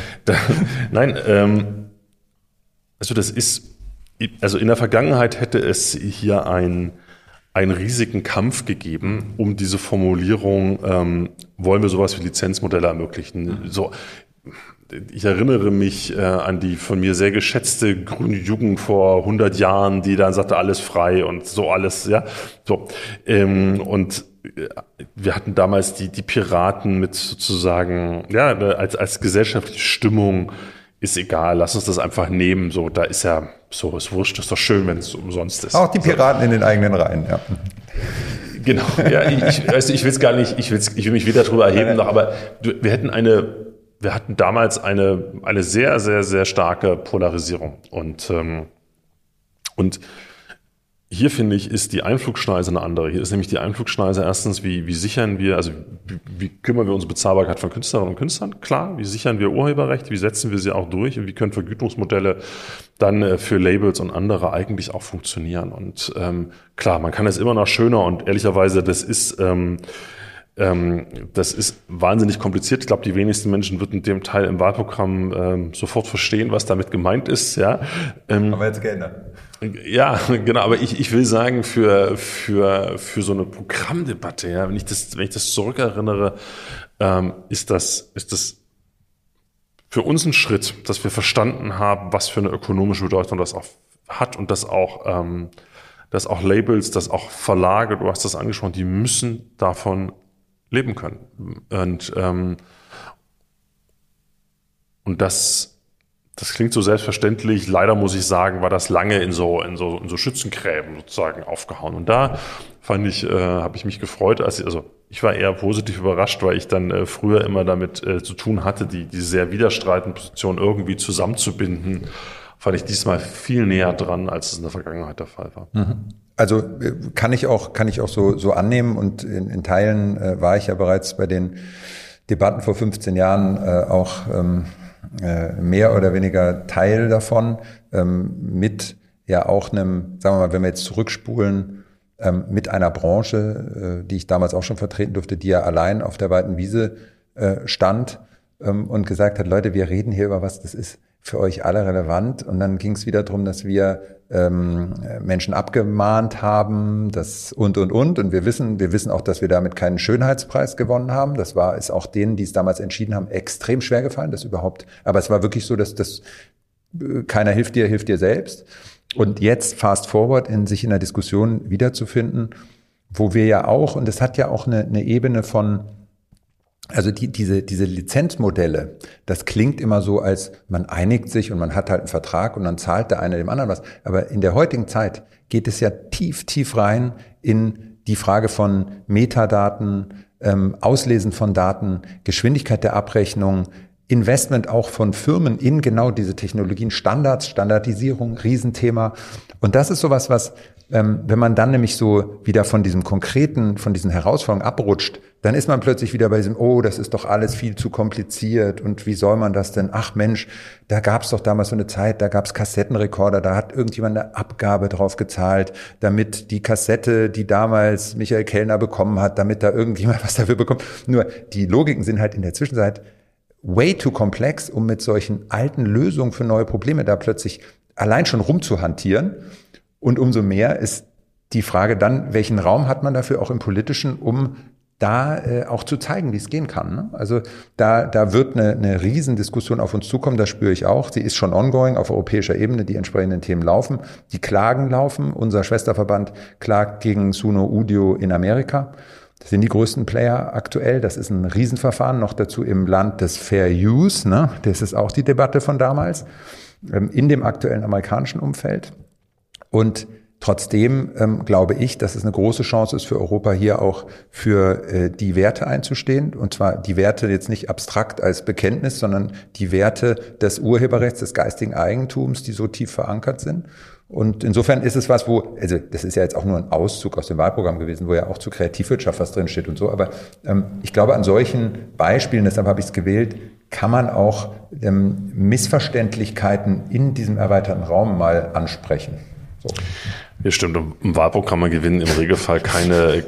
S2: Also in der Vergangenheit hätte es hier einen riesigen Kampf gegeben, um diese Formulierung, wollen wir sowas wie Lizenzmodelle ermöglichen. So, ich erinnere mich an die von mir sehr geschätzte grüne Jugend vor 100 Jahren, die dann sagte, alles frei und so alles, ja. So. Und wir hatten damals die Piraten mit sozusagen, ja, als gesellschaftliche Stimmung, ist egal, lass uns das einfach nehmen. So, da ist ja so, ist wurscht, ist doch schön, wenn es umsonst ist.
S1: Auch die Piraten in den eigenen Reihen, ja.
S2: Genau, ja, ich will es gar nicht, ich will mich weder darüber erheben noch, aber wir hatten damals eine sehr, sehr, sehr starke Polarisierung. Und hier, finde ich, ist die Einflugschneise eine andere. Hier ist nämlich die Einflugschneise erstens, wie sichern wir, also wie kümmern wir uns um Bezahlbarkeit von Künstlerinnen und Künstlern? Klar, wie sichern wir Urheberrecht? Wie setzen wir sie auch durch? Und wie können Vergütungsmodelle dann für Labels und andere eigentlich auch funktionieren? Und klar, man kann es immer noch schöner und ehrlicherweise, das ist wahnsinnig kompliziert. Ich glaube, die wenigsten Menschen würden dem Teil im Wahlprogramm sofort verstehen, was damit gemeint ist. Ja.
S1: Aber jetzt geändert.
S2: Ja, genau. Aber ich will sagen, für so eine Programmdebatte, ja, wenn ich das zurückerinnere, ist das für uns ein Schritt, dass wir verstanden haben, was für eine ökonomische Bedeutung das auch hat und dass auch Labels, dass auch Verlage, du hast das angesprochen, die müssen davon leben können. Und das klingt so selbstverständlich. Leider muss ich sagen, war das lange in so Schützengräben sozusagen aufgehauen. Und da habe ich mich gefreut, ich war eher positiv überrascht, weil ich dann früher immer damit zu tun hatte, die sehr widerstreitenden Positionen irgendwie zusammenzubinden. Fand ich diesmal viel näher dran, als es in der Vergangenheit der Fall war.
S1: Also kann ich auch so annehmen und in Teilen war ich ja bereits bei den Debatten vor 15 Jahren auch mehr oder weniger Teil davon, mit ja auch einem, sagen wir mal, wenn wir jetzt zurückspulen, mit einer Branche, die ich damals auch schon vertreten durfte, die ja allein auf der weiten Wiese stand und gesagt hat, Leute, wir reden hier über was, das ist für euch alle relevant. Und dann ging es wieder darum, dass wir Menschen abgemahnt haben, das und. Und wir wissen auch, dass wir damit keinen Schönheitspreis gewonnen haben. Ist auch denen, die es damals entschieden haben, extrem schwer gefallen, das überhaupt. Aber es war wirklich so, dass keiner hilft dir selbst. Und jetzt fast forward sich in der Diskussion wiederzufinden, wo wir ja auch, und das hat ja auch eine Ebene von, also diese Lizenzmodelle, das klingt immer so, als man einigt sich und man hat halt einen Vertrag und dann zahlt der eine dem anderen was. Aber in der heutigen Zeit geht es ja tief rein in die Frage von Metadaten, Auslesen von Daten, Geschwindigkeit der Abrechnung, Investment auch von Firmen in genau diese Technologien, Standards, Standardisierung, Riesenthema. Und das ist sowas, was wenn man dann nämlich so wieder von diesem Konkreten, von diesen Herausforderungen abrutscht, dann ist man plötzlich wieder bei diesem, oh, das ist doch alles viel zu kompliziert und wie soll man das denn? Ach Mensch, da gab es doch damals so eine Zeit, da gab es Kassettenrekorder, da hat irgendjemand eine Abgabe drauf gezahlt, damit die Kassette, die damals Michael Kellner bekommen hat, damit da irgendjemand was dafür bekommt. Nur die Logiken sind halt in der Zwischenzeit way too komplex, um mit solchen alten Lösungen für neue Probleme da plötzlich allein schon rumzuhantieren. Und umso mehr ist die Frage dann, welchen Raum hat man dafür auch im Politischen, um da auch zu zeigen, wie es gehen kann. Ne? Also da wird eine Riesendiskussion auf uns zukommen, das spüre ich auch. Sie ist schon ongoing auf europäischer Ebene, die entsprechenden Themen laufen. Die Klagen laufen. Unser Schwesterverband klagt gegen Suno Udio in Amerika. Das sind die größten Player aktuell. Das ist ein Riesenverfahren, noch dazu im Land des Fair Use. Ne? Das ist auch die Debatte von damals, in dem aktuellen amerikanischen Umfeld. Und trotzdem glaube ich, dass es eine große Chance ist für Europa, hier auch für die Werte einzustehen. Und zwar die Werte jetzt nicht abstrakt als Bekenntnis, sondern die Werte des Urheberrechts, des geistigen Eigentums, die so tief verankert sind. Und insofern ist es was, also das ist ja jetzt auch nur ein Auszug aus dem Wahlprogramm gewesen, wo ja auch zur Kreativwirtschaft was drin steht und so. Aber ich glaube, an solchen Beispielen, deshalb habe ich es gewählt, kann man auch Missverständlichkein in diesem erweiterten Raum mal ansprechen. So.
S2: Ja, stimmt. Im Wahlprogramm gewinnen im Regelfall keine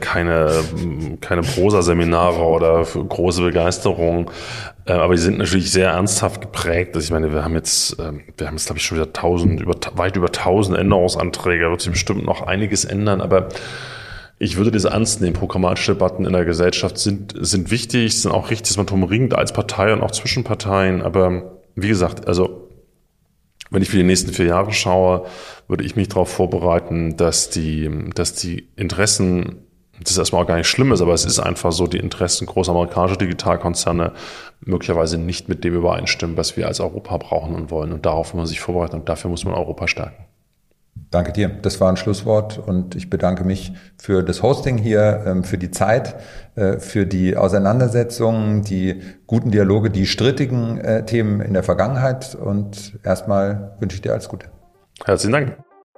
S2: Prosa-Seminare oder große Begeisterung. Aber die sind natürlich sehr ernsthaft geprägt. Also ich meine, wir haben jetzt, glaube ich, schon wieder weit über 1000 Änderungsanträge. Da wird sich bestimmt noch einiges ändern. Aber ich würde das ernst nehmen. Programmatische Debatten in der Gesellschaft sind wichtig, sind auch richtig, dass man drum ringt als Partei und auch zwischen Parteien. Aber wie gesagt, also wenn ich für die nächsten 4 Jahre schaue, würde ich mich darauf vorbereiten, dass die Interessen, das erstmal auch gar nicht schlimm ist, aber es ist einfach so, die Interessen großer amerikanischer Digitalkonzerne möglicherweise nicht mit dem übereinstimmen, was wir als Europa brauchen und wollen. Und darauf muss man sich vorbereiten und dafür muss man Europa stärken.
S1: Danke dir. Das war ein Schlusswort und ich bedanke mich für das Hosting hier, für die Zeit, für die Auseinandersetzungen, die guten Dialoge, die strittigen Themen in der Vergangenheit und erstmal wünsche ich dir alles Gute.
S2: Herzlichen Dank.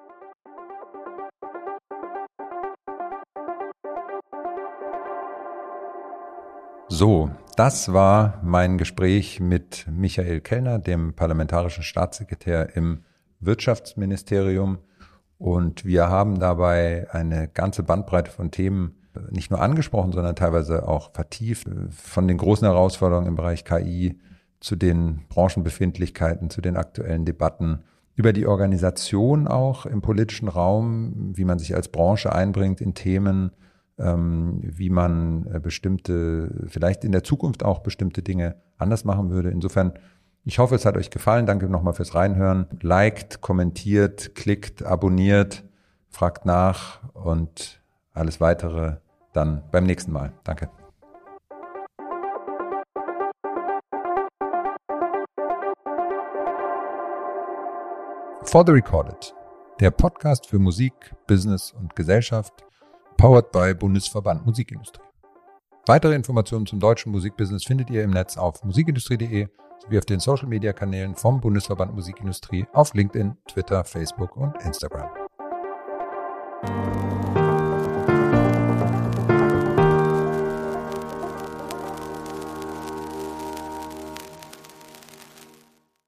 S1: So, das war mein Gespräch mit Michael Kellner, dem parlamentarischen Staatssekretär im Wirtschaftsministerium. Und wir haben dabei eine ganze Bandbreite von Themen nicht nur angesprochen, sondern teilweise auch vertieft. Von den großen Herausforderungen im Bereich KI zu den Branchenbefindlichkeiten, zu den aktuellen Debatten, über die Organisation auch im politischen Raum, wie man sich als Branche einbringt in Themen, wie man vielleicht in der Zukunft auch bestimmte Dinge anders machen würde. Insofern, ich hoffe, es hat euch gefallen. Danke nochmal fürs Reinhören. Liked, kommentiert, klickt, abonniert, fragt nach und alles weitere dann beim nächsten Mal. Danke. For the Recorded, der Podcast für Musik, Business und Gesellschaft, powered by Bundesverband Musikindustrie. Weitere Informationen zum deutschen Musikbusiness findet ihr im Netz auf musikindustrie.de sowie auf den Social-Media-Kanälen vom Bundesverband Musikindustrie auf LinkedIn, Twitter, Facebook und Instagram.